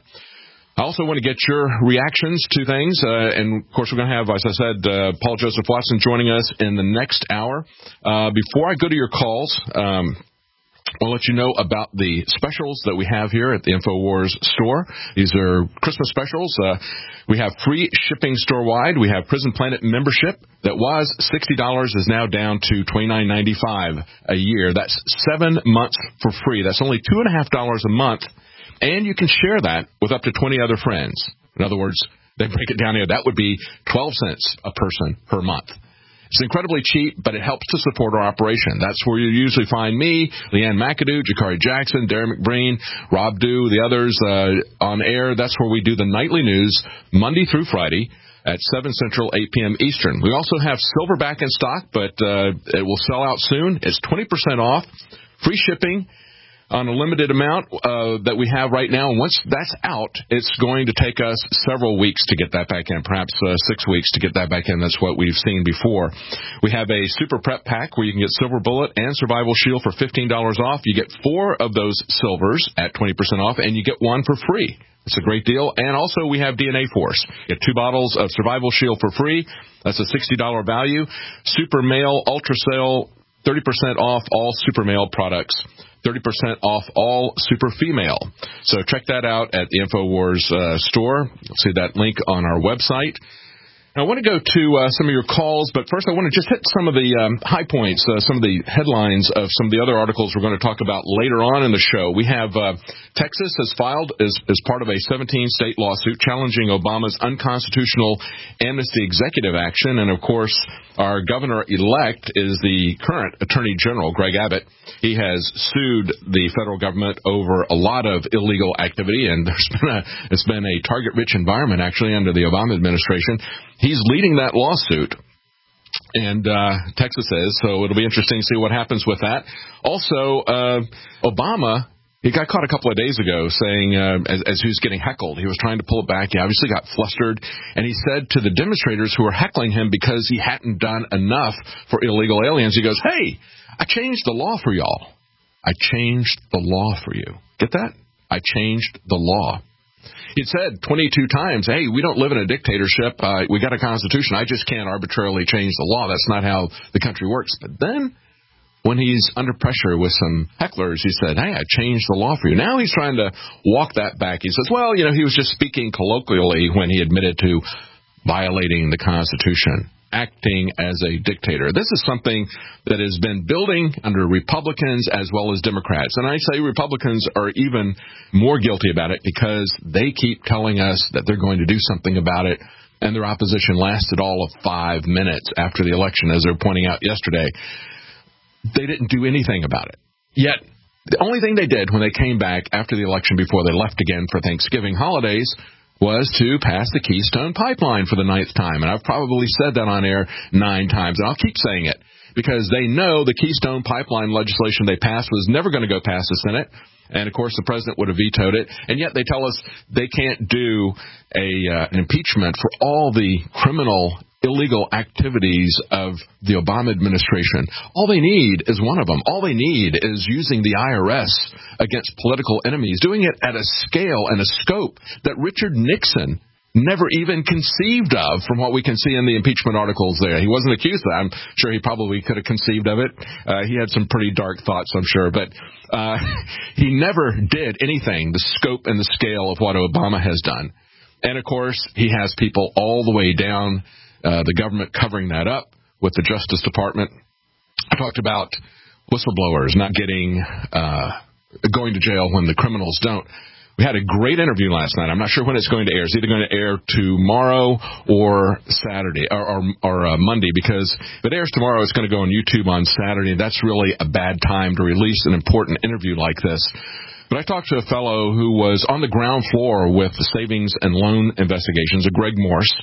I also want to get your reactions to things, uh, and, of course, we're going to have, as I said, uh, Paul Joseph Watson joining us in the next hour. Uh, before I go to your calls, um, I'll let you know about the specials that we have here at the InfoWars store. These are Christmas specials. Uh, we have free shipping store-wide. We have Prison Planet membership that was sixty dollars, is now down to twenty-nine ninety-five a year. That's seven months for free. That's only two point five dollars a month. And you can share that with up to twenty other friends. In other words, they break it down here. That would be twelve cents a person per month. It's incredibly cheap, but it helps to support our operation. That's where you usually find me, Leanne McAdoo, Jakari Jackson, Darren McBreen, Rob Dew, the others uh, on air. That's where we do the nightly news Monday through Friday at seven Central, eight p.m. Eastern. We also have Silverback in stock, but uh, it will sell out soon. It's twenty percent off, free shipping on a limited amount uh, that we have right now. And once that's out, it's going to take us several weeks to get that back in, perhaps uh, six weeks to get that back in. That's what we've seen before. We have a Super Prep Pack where you can get Silver Bullet and Survival Shield for fifteen dollars off. You get four of those silvers at twenty percent off, and you get one for free. It's a great deal. And also we have D N A Force. You get two bottles of Survival Shield for free. That's a sixty dollars value. Super Male Ultra Sale, thirty percent off all Super Male products. thirty percent off all Super Female. So check that out at the InfoWars uh, store. You'll see that link on our website. Now, I want to go to uh, some of your calls, but first I want to just hit some of the um, high points, uh, some of the headlines of some of the other articles we're going to talk about later on in the show. We have uh, Texas has filed as, as part of a seventeen-state lawsuit challenging Obama's unconstitutional amnesty executive action. And, of course, our governor-elect is the current Attorney General, Greg Abbott. He has sued the federal government over a lot of illegal activity, and there's been a, it's been a target-rich environment, actually, under the Obama administration. He's leading that lawsuit, and uh, Texas is, so it'll be interesting to see what happens with that. Also, uh, Obama, he got caught a couple of days ago saying, uh, as, as he was getting heckled, he was trying to pull it back. He obviously got flustered, and he said to the demonstrators who were heckling him because he hadn't done enough for illegal aliens, he goes, hey, I changed the law for y'all. I changed the law for you. Get that? I changed the law. He said twenty-two times, hey, we don't live in a dictatorship. Uh, we got a constitution. I just can't arbitrarily change the law. That's not how the country works. But then when he's under pressure with some hecklers, he said, hey, I changed the law for you. Now he's trying to walk that back. He says, well, you know, he was just speaking colloquially when he admitted to violating the Constitution. acting as a dictator. This is something that has been building under Republicans as well as Democrats. And I say Republicans are even more guilty about it because they keep telling us that they're going to do something about it, and their opposition lasted all of five minutes after the election, as they were pointing out yesterday. They didn't do anything about it. Yet, the only thing they did when they came back after the election before they left again for Thanksgiving holidays was to pass the Keystone Pipeline for the ninth time. And I've probably said that on air nine times, and I'll keep saying it, because they know the Keystone Pipeline legislation they passed was never going to go past the Senate. And, of course, the president would have vetoed it. And yet they tell us they can't do a uh, an impeachment for all the criminal, illegal activities of the Obama administration. All they need is one of them. All they need is using the I R S against political enemies, doing it at a scale and a scope that Richard Nixon never even conceived of, from what we can see in the impeachment articles there. He wasn't accused of that. I'm sure he probably could have conceived of it. Uh, he had some pretty dark thoughts, I'm sure. But uh, he never did anything, the scope and the scale of what Obama has done. And, of course, he has people all the way down, uh, the government covering that up with the Justice Department. I talked about whistleblowers not getting uh, going to jail when the criminals don't. We had a great interview last night. I'm not sure when it's going to air. It's either going to air tomorrow or Saturday or, or, or uh, Monday, because if it airs tomorrow, it's going to go on YouTube on Saturday. That's really a bad time to release an important interview like this. But I talked to a fellow who was on the ground floor with the savings and loan investigations, a Greg Morse.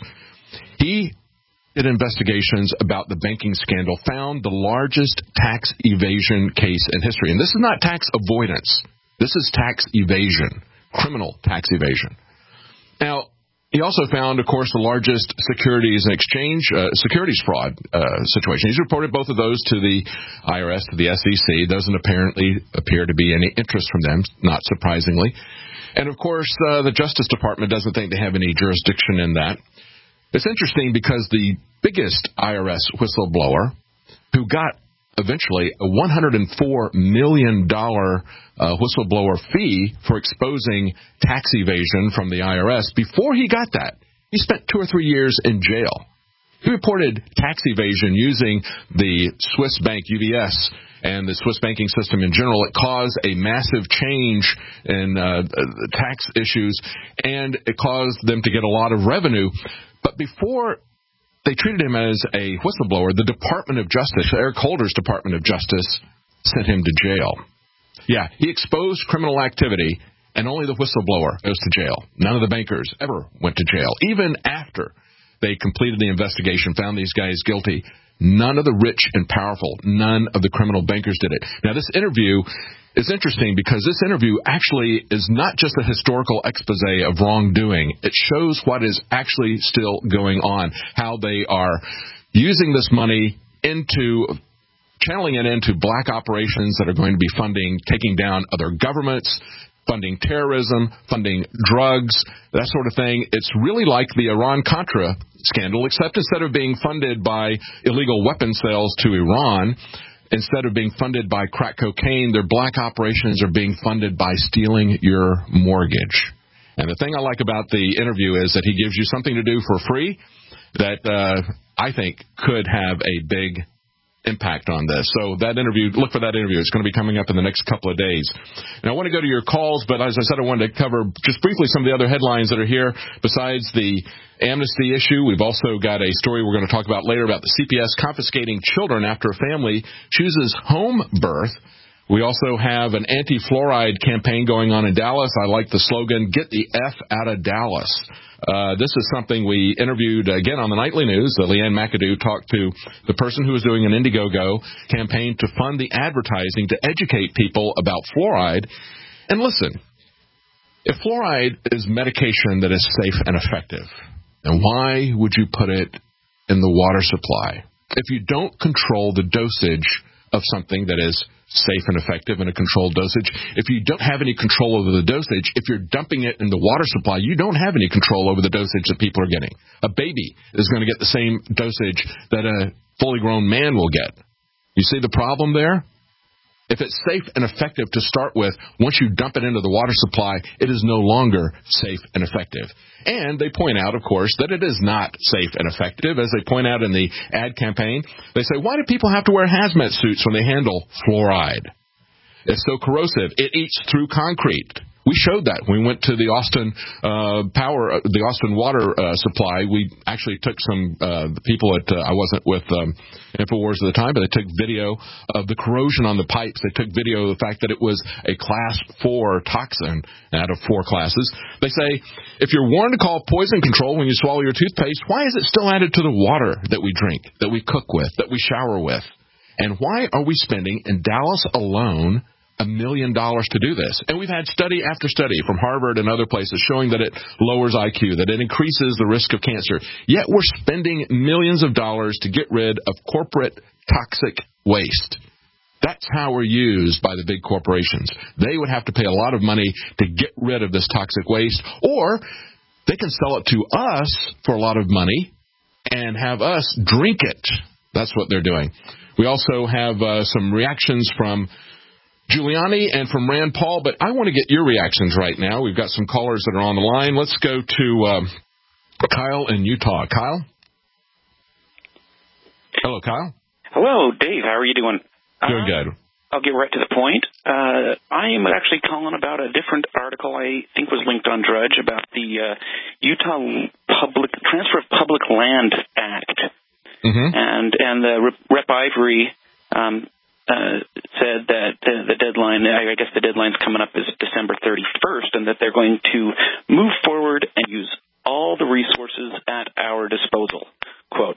He did investigations about the banking scandal, found the largest tax evasion case in history. And this is not tax avoidance. This is tax evasion. Criminal tax evasion. Now, he also found, of course, the largest securities and exchange uh, securities fraud uh, situation. He's reported both of those to the I R S, to the S E C. Doesn't apparently appear to be any interest from them, not surprisingly. And, of course, uh, the Justice Department doesn't think they have any jurisdiction in that. It's interesting because the biggest I R S whistleblower, who got eventually a one hundred four million dollars uh, whistleblower fee for exposing tax evasion from the I R S, before he got that, he spent two or three years in jail. He reported tax evasion using the Swiss bank U B S and the Swiss banking system in general. It caused a massive change in uh, tax issues, and it caused them to get a lot of revenue. But before they treated him as a whistleblower, the Department of Justice, Eric Holder's Department of Justice, sent him to jail. Yeah, he exposed criminal activity, and only the whistleblower goes to jail. None of the bankers ever went to jail. Even after they completed the investigation, found these guys guilty, none of the rich and powerful, none of the criminal bankers did it. Now, this interview is interesting because this interview actually is not just a historical expose of wrongdoing. It shows what is actually still going on, how they are using this money into, channeling it into black operations that are going to be funding, taking down other governments, funding terrorism, funding drugs, that sort of thing. It's really like the Iran-Contra scandal, except instead of being funded by illegal weapon sales to Iran, instead of being funded by crack cocaine, their black operations are being funded by stealing your mortgage. And the thing I like about the interview is that he gives you something to do for free that uh, I think could have a big impact on this. So that interview, look for that interview. It's going to be coming up in the next couple of days. And I want to go to your calls, but as I said, I wanted to cover just briefly some of the other headlines that are here. Besides the amnesty issue, we've also got a story we're going to talk about later about the C P S confiscating children after a family chooses home birth. We also have an anti-fluoride campaign going on in Dallas. I like the slogan, "Get the F out of Dallas." Uh, this is something we interviewed, again, on the Nightly News. Uh, Leanne McAdoo talked to the person who was doing an Indiegogo campaign to fund the advertising to educate people about fluoride. And listen, if fluoride is medication that is safe and effective, then why would you put it in the water supply? If you don't control the dosage of something that is safe and effective in a controlled dosage, if you don't have any control over the dosage, if you're dumping it in the water supply, you don't have any control over the dosage that people are getting. A baby is going to get the same dosage that a fully grown man will get. You see the problem there? If it's safe and effective to start with, once you dump it into the water supply, it is no longer safe and effective. And they point out, of course, that it is not safe and effective. As they point out in the ad campaign, they say, why do people have to wear hazmat suits when they handle fluoride? It's so corrosive. It eats through concrete. We showed that when we went to the Austin uh, power, uh, the Austin water uh, supply. We actually took some uh, people at, uh, I wasn't with um, InfoWars at the time, but they took video of the corrosion on the pipes. They took video of the fact that it was a class four toxin out of four classes. They say, if you're warned to call poison control when you swallow your toothpaste, why is it still added to the water that we drink, that we cook with, that we shower with? And why are we spending in Dallas alone a million dollars to do this? And we've had study after study from Harvard and other places showing that it lowers I Q, that it increases the risk of cancer. Yet we're spending millions of dollars to get rid of corporate toxic waste. That's how we're used by the big corporations. They would have to pay a lot of money to get rid of this toxic waste, or they can sell it to us for a lot of money and have us drink it. That's what they're doing. We also have uh, some reactions from Giuliani and from Rand Paul, but I want to get your reactions right now. We've got some callers that are on the line. Let's go to um, Kyle in Utah. Kyle? Hello, Kyle. Hello, Dave. How are you doing? Doing uh, good. I'll get right to the point. Uh, I am actually calling about a different article I think was linked on Drudge about the uh, Utah Public Transfer of Public Land Act. Mm-hmm. And, and the Rep Ivory um Uh, said that uh, the deadline, I guess the deadline's coming up is December thirty-first, and that they're going to move forward and use all the resources at our disposal. Quote.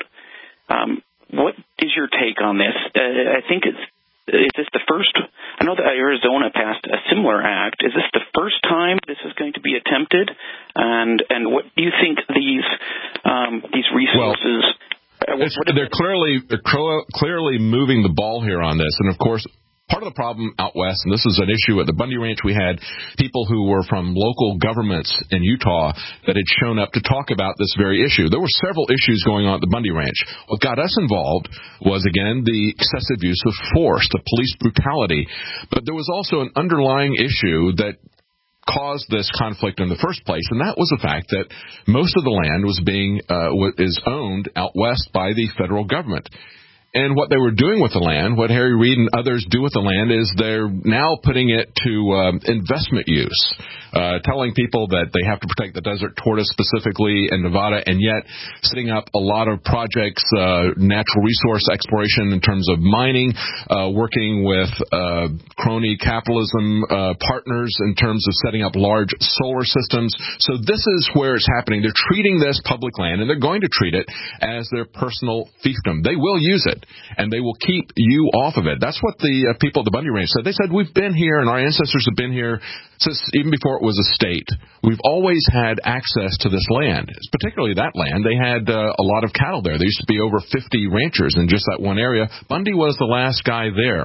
Um, what is your take on this? Uh, I think it's, is this the first, I know that Arizona passed a similar act. Is this the first time this is going to be attempted? And and what do you think these um, these resources... Well, It's, they're clearly they're clearly moving the ball here on this, and of course, part of the problem out west, and this is an issue at the Bundy Ranch. We had people who were from local governments in Utah that had shown up to talk about this very issue. There were several issues going on at the Bundy Ranch. What got us involved was, again, the excessive use of force, the police brutality, but there was also an underlying issue that caused this conflict in the first place, and that was the fact that most of the land was being uh, is owned out west by the federal government. And what they were doing with the land, what Harry Reid and others do with the land, is they're now putting it to um, investment use, uh, telling people that they have to protect the desert tortoise specifically in Nevada, and yet setting up a lot of projects, uh, natural resource exploration in terms of mining, uh, working with uh, crony capitalism uh, partners in terms of setting up large solar systems. So this is where it's happening. They're treating this public land, and they're going to treat it as their personal fiefdom. They will use it, and they will keep you off of it. That's what the uh, people at the Bundy Ranch said. They said, we've been here, and our ancestors have been here since even before it was a state. We've always had access to this land, particularly that land. They had uh, a lot of cattle there. There used to be over fifty ranchers in just that one area. Bundy was the last guy there.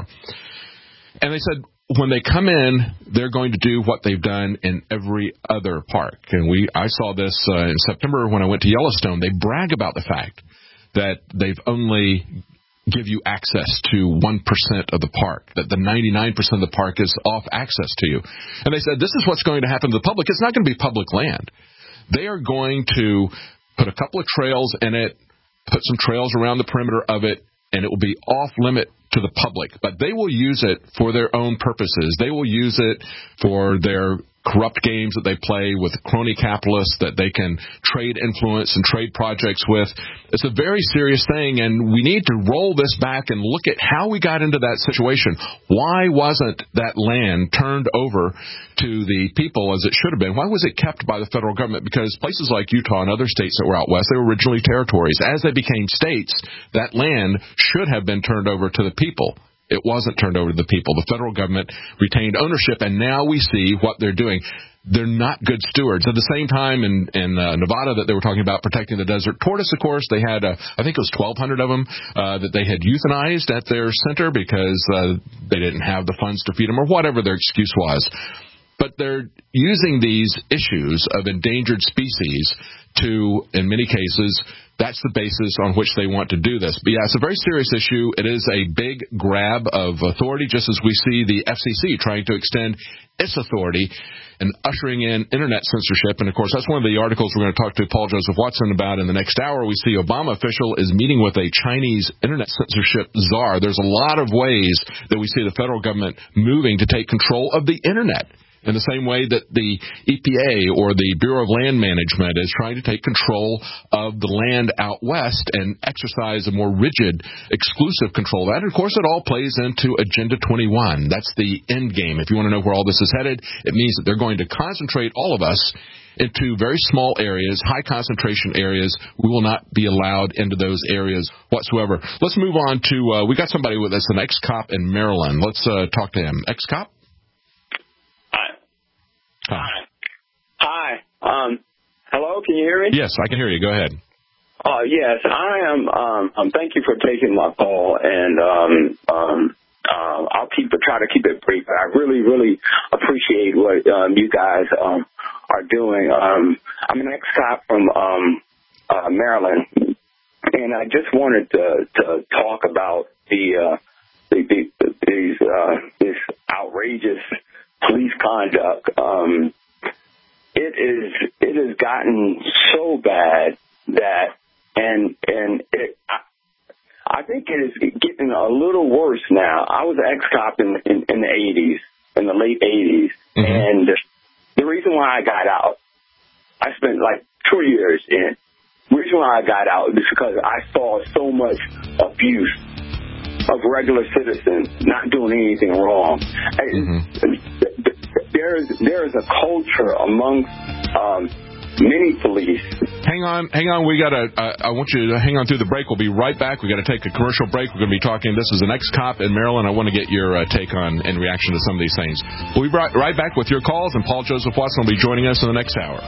And they said, when they come in, they're going to do what they've done in every other park. And we, I saw this uh, in September when I went to Yellowstone. They brag about the fact that they've only give you access to one percent of the park, that the ninety-nine percent of the park is off access to you. And they said, this is what's going to happen to the public. It's not going to be public land. They are going to put a couple of trails in it, put some trails around the perimeter of it, and it will be off limit to the public. But they will use it for their own purposes. They will use it for their corrupt games that they play with crony capitalists that they can trade influence and trade projects with. It's a very serious thing, and we need to roll this back and look at how we got into that situation. Why wasn't that land turned over to the people as it should have been? Why was it kept by the federal government? Because places like Utah and other states that were out west, they were originally territories. As they became states, that land should have been turned over to the people. It wasn't turned over to the people. The federal government retained ownership, and now we see what they're doing. They're not good stewards. At the same time in, in uh, Nevada that they were talking about protecting the desert tortoise, of course, they had, uh, I think it was twelve hundred of them uh, that they had euthanized at their center because uh, they didn't have the funds to feed them or whatever their excuse was. But they're using these issues of endangered species to, in many cases, that's the basis on which they want to do this. But, yeah, it's a very serious issue. It is a big grab of authority, just as we see the F C C trying to extend its authority and ushering in Internet censorship. And, of course, that's one of the articles we're going to talk to Paul Joseph Watson about in the next hour. We see Obama official is meeting with a Chinese Internet censorship czar. There's a lot of ways that we see the federal government moving to take control of the Internet, in the same way that the E P A or the Bureau of Land Management is trying to take control of the land out west and exercise a more rigid, exclusive control of that. And, of course, it all plays into Agenda twenty-one. That's the end game. If you want to know where all this is headed, it means that they're going to concentrate all of us into very small areas, high concentration areas. We will not be allowed into those areas whatsoever. Let's move on to, uh, we got somebody with us, an ex-cop in Maryland. Let's uh, talk to him. Ex-cop? Hi. Hi. Um, hello, can you hear me? Yes, I can hear you. Go ahead. Uh, yes, I am. Um, um, thank you for taking my call, and um, um, uh, I'll keep try to keep it brief. But I really, really appreciate what um, you guys um, are doing. Um, I'm an ex-cop from um, uh, Maryland, and I just wanted to, to talk about the, uh, the, the these uh, this outrageous police conduct. Um, it is it has gotten so bad that, and and it, I, I think it is getting a little worse now. I was an ex-cop in, in, in the eighties, in the late eighties, mm-hmm. and the reason why I got out, I spent like two years in. The reason why I got out is because I saw so much abuse of regular citizens not doing anything wrong. Mm-hmm. There is there is a culture among um, many police. Hang on, hang on. We got to. Uh, I want you to hang on through the break. We'll be right back. We got to take a commercial break. We're going to be talking. This is an ex-cop in Maryland. I want to get your uh, take on and reaction to some of these things. We'll be right, right back with your calls, and Paul Joseph Watson will be joining us in the next hour.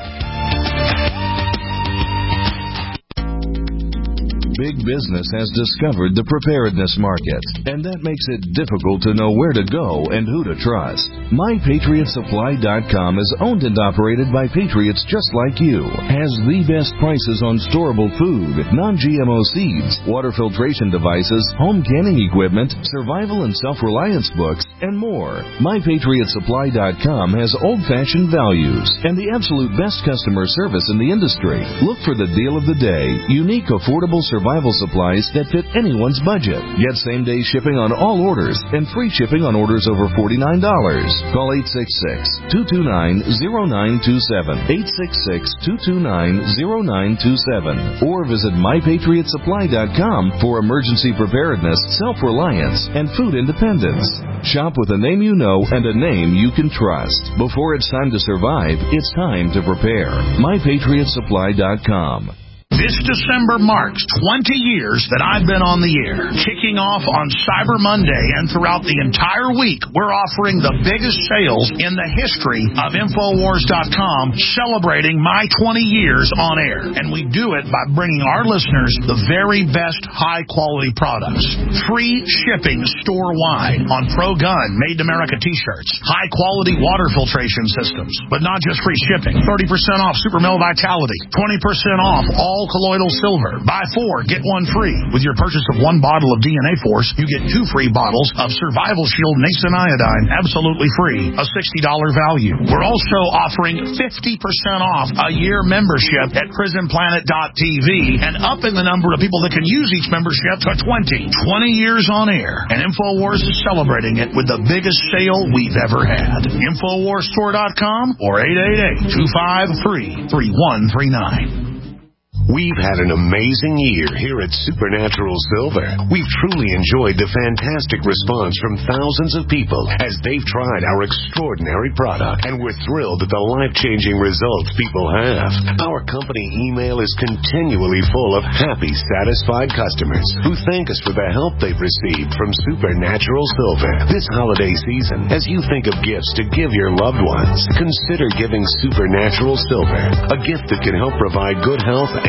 Big business has discovered the preparedness market, and that makes it difficult to know where to go and who to trust. My Patriot Supply dot com is owned and operated by patriots just like you, has the best prices on storable food, non G M O seeds, water filtration devices, home canning equipment, survival and self-reliance books, and more. My Patriot Supply dot com has old-fashioned values and the absolute best customer service in the industry. Look for the deal of the day, unique, affordable survival Survival supplies that fit anyone's budget. Get same-day shipping on all orders and free shipping on orders over forty-nine dollars. Call eight six six, two two nine, zero nine two seven, eight six six, two two nine, zero nine two seven, or visit My Patriot Supply dot com for emergency preparedness, self-reliance, and food independence. Shop with a name you know and a name you can trust. Before it's time to survive, it's time to prepare. My Patriot Supply dot com. This December marks twenty years that I've been on the air. Kicking off on Cyber Monday and throughout the entire week, we're offering the biggest sales in the history of Infowars dot com, celebrating my twenty years on air. And we do it by bringing our listeners the very best high-quality products. Free shipping store-wide on Pro Gun, Made in America t-shirts. High-quality water filtration systems. But not just free shipping. thirty percent off Super Mel Vitality. twenty percent off all colloidal silver. Buy four, get one free. With your purchase of one bottle of D N A Force, you get two free bottles of Survival Shield Nascent Iodine, absolutely free, a sixty dollars value. We're also offering fifty percent off a year membership at prison planet dot t v and upping the number of people that can use each membership to twenty. twenty years on air, and InfoWars is celebrating it with the biggest sale we've ever had. Infowars store dot com or eight eight eight, two five three, three one three nine. We've had an amazing year here at Supernatural Silver. We've truly enjoyed the fantastic response from thousands of people as they've tried our extraordinary product, and we're thrilled at the life-changing results people have. Our company email is continually full of happy, satisfied customers who thank us for the help they've received from Supernatural Silver. This holiday season, as you think of gifts to give your loved ones, consider giving Supernatural Silver, a gift that can help provide good health and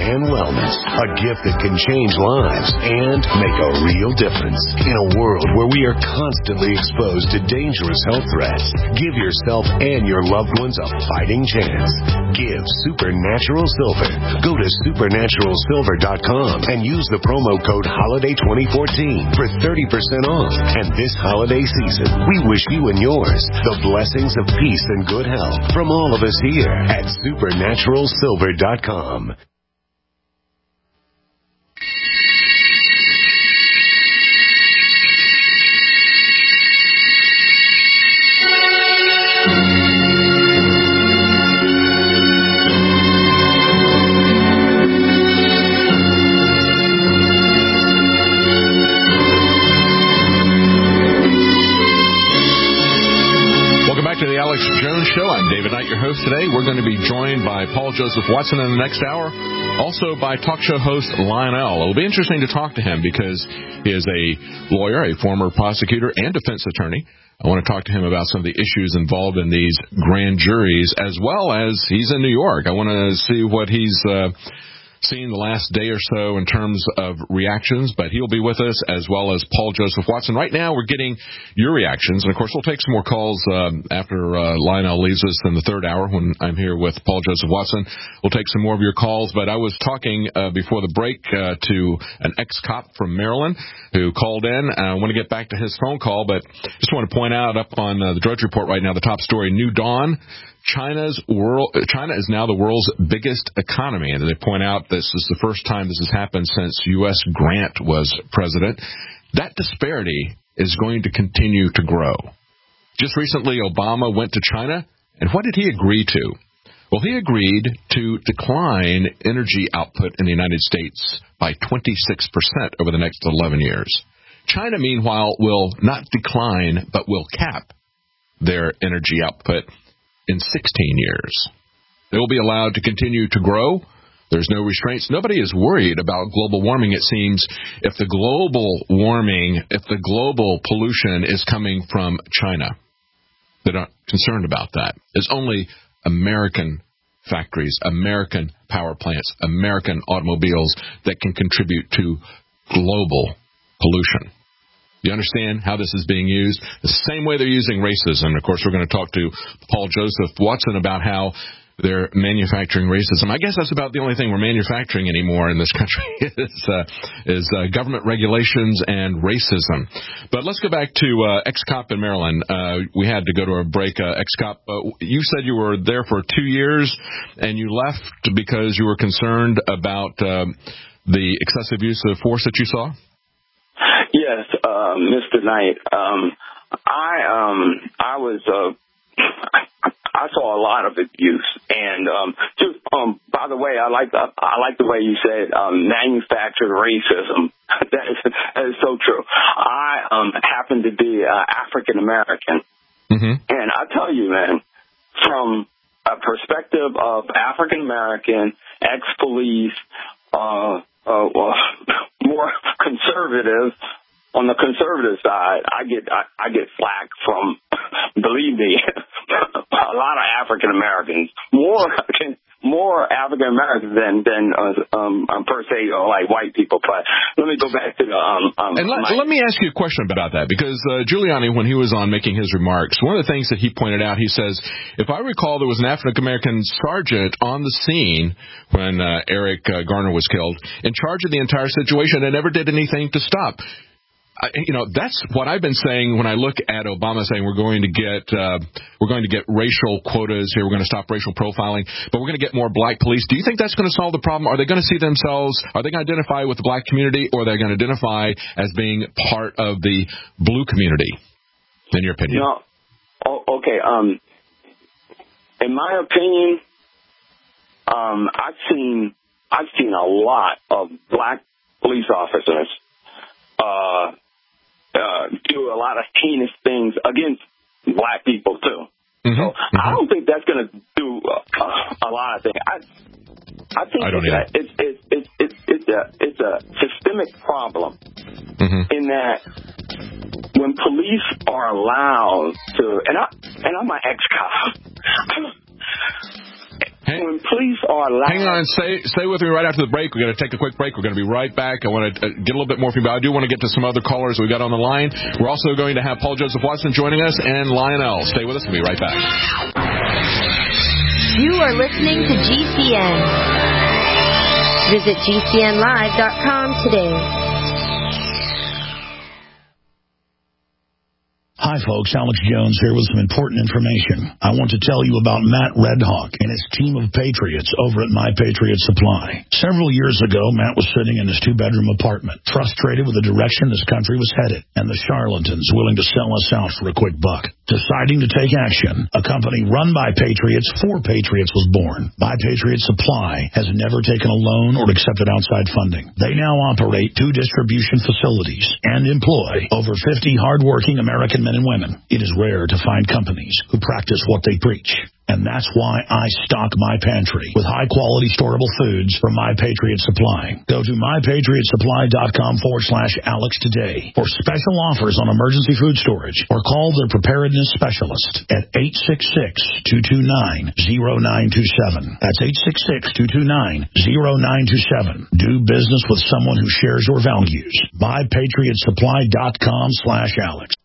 and wellness, a gift that can change lives and make a real difference. In a world where we are constantly exposed to dangerous health threats, give yourself and your loved ones a fighting chance. Give Supernatural Silver. Go to supernatural silver dot com and use the promo code Holiday twenty fourteen for thirty percent off. And this holiday season, we wish you and yours the blessings of peace and good health from all of us here at supernatural silver dot com. Alex Jones Show. I'm David Knight, your host today. We're going to be joined by Paul Joseph Watson in the next hour, also by talk show host Lionel. It'll be interesting to talk to him because he is a lawyer, a former prosecutor, and defense attorney. I want to talk to him about some of the issues involved in these grand juries, as well as he's in New York. I want to see what he's uh, seen the last day or so in terms of reactions, but he'll be with us as well as Paul Joseph Watson. Right now, we're getting your reactions, and of course, we'll take some more calls um, after uh, Lionel leaves us in the third hour when I'm here with Paul Joseph Watson. We'll take some more of your calls, but I was talking uh, before the break uh, to an ex-cop from Maryland who called in. I want to get back to his phone call, but just want to point out up on uh, the Drudge Report right now, the top story, New Dawn. China's world, China is now the world's biggest economy, and they point out this is the first time this has happened since U S Grant was president. That disparity is going to continue to grow. Just recently, Obama went to China, and what did he agree to? Well, he agreed to decline energy output in the United States by twenty-six percent over the next eleven years. China, meanwhile, will not decline, but will cap their energy output in sixteen years. They will be allowed to continue to grow. There's no restraints. Nobody is worried about global warming, it seems, if the global warming, if the global pollution is coming from China. They're not concerned about that. It's only American factories, American power plants, American automobiles that can contribute to global pollution. You understand how this is being used? The same way they're using racism. Of course, we're going to talk to Paul Joseph Watson about how they're manufacturing racism. I guess that's about the only thing we're manufacturing anymore in this country is, uh, is uh, government regulations and racism. But let's go back to uh, ex-cop in Maryland. Uh, we had to go to a break. Uh, ex-cop, uh, you said you were there for two years, and you left because you were concerned about uh, the excessive use of force that you saw? Yes, uh, Mister Knight. Um, I um, I was uh, I saw a lot of abuse, and um, just um, by the way, I like the I like the way you said um, manufactured racism. that, is, that is so true. I um, happen to be uh, African American, mm-hmm. and I tell you, man, from a perspective of African American ex-police, uh, uh, well, more conservative. On the conservative side, I get I, I get flack from, believe me, a lot of African Americans, more more African Americans than than uh, um, um, per se uh, like white people. But let me go back to the um. um and let, let me ask you a question about that, because uh, Giuliani, when he was on making his remarks, one of the things that he pointed out, he says, if I recall, there was an African American sergeant on the scene when uh, Eric uh, Garner was killed, in charge of the entire situation, and never did anything to stop. I, you know, that's what I've been saying when I look at Obama saying we're going to get uh, we're going to get racial quotas here, we're going to stop racial profiling, but we're going to get more black police. Do you think that's going to solve the problem? Are they going to see themselves, are they going to identify with the black community, or are they going to identify as being part of the blue community, in your opinion? No. Oh, okay. Um, in my opinion, um, I've seen I've seen a lot of black police officers Uh, uh, do a lot of heinous things against black people, too. Mm-hmm. So mm-hmm. I don't think that's going to do uh, a lot of things. I, I think I don't it's, a, it's, it's, it's, it's, it's, a, it's a systemic problem mm-hmm. in that when police are allowed to, and, I, and I'm an ex-cop. excellent police are allowed. Hang on, stay stay with me right after the break. We're going to take a quick break. We're going to be right back. I want to uh, get a little bit more from you, but I do want to get to some other callers we got on the line. We're also going to have Paul Joseph Watson joining us and Lionel. Stay with us. We'll be right back. You are listening to G C N. Visit G C N live dot com today. Hi, folks. Alex Jones here with some important information. I want to tell you about Matt Redhawk and his team of patriots over at My Patriot Supply. Several years ago, Matt was sitting in his two-bedroom apartment, frustrated with the direction this country was headed, and the charlatans willing to sell us out for a quick buck. Deciding to take action, a company run by patriots for patriots was born. My Patriot Supply has never taken a loan or accepted outside funding. They now operate two distribution facilities and employ over fifty hardworking American men and women. It is rare to find companies who practice what they preach. And that's why I stock my pantry with high-quality storable foods from My Patriot Supply. Go to my patriot supply dot com forward slash Alex today for special offers on emergency food storage, or call their preparedness specialist at eight six six, two two nine, zero nine two seven. That's eight six six, two two nine, zero nine two seven. Do business with someone who shares your values. my patriot supply dot com slash Alex.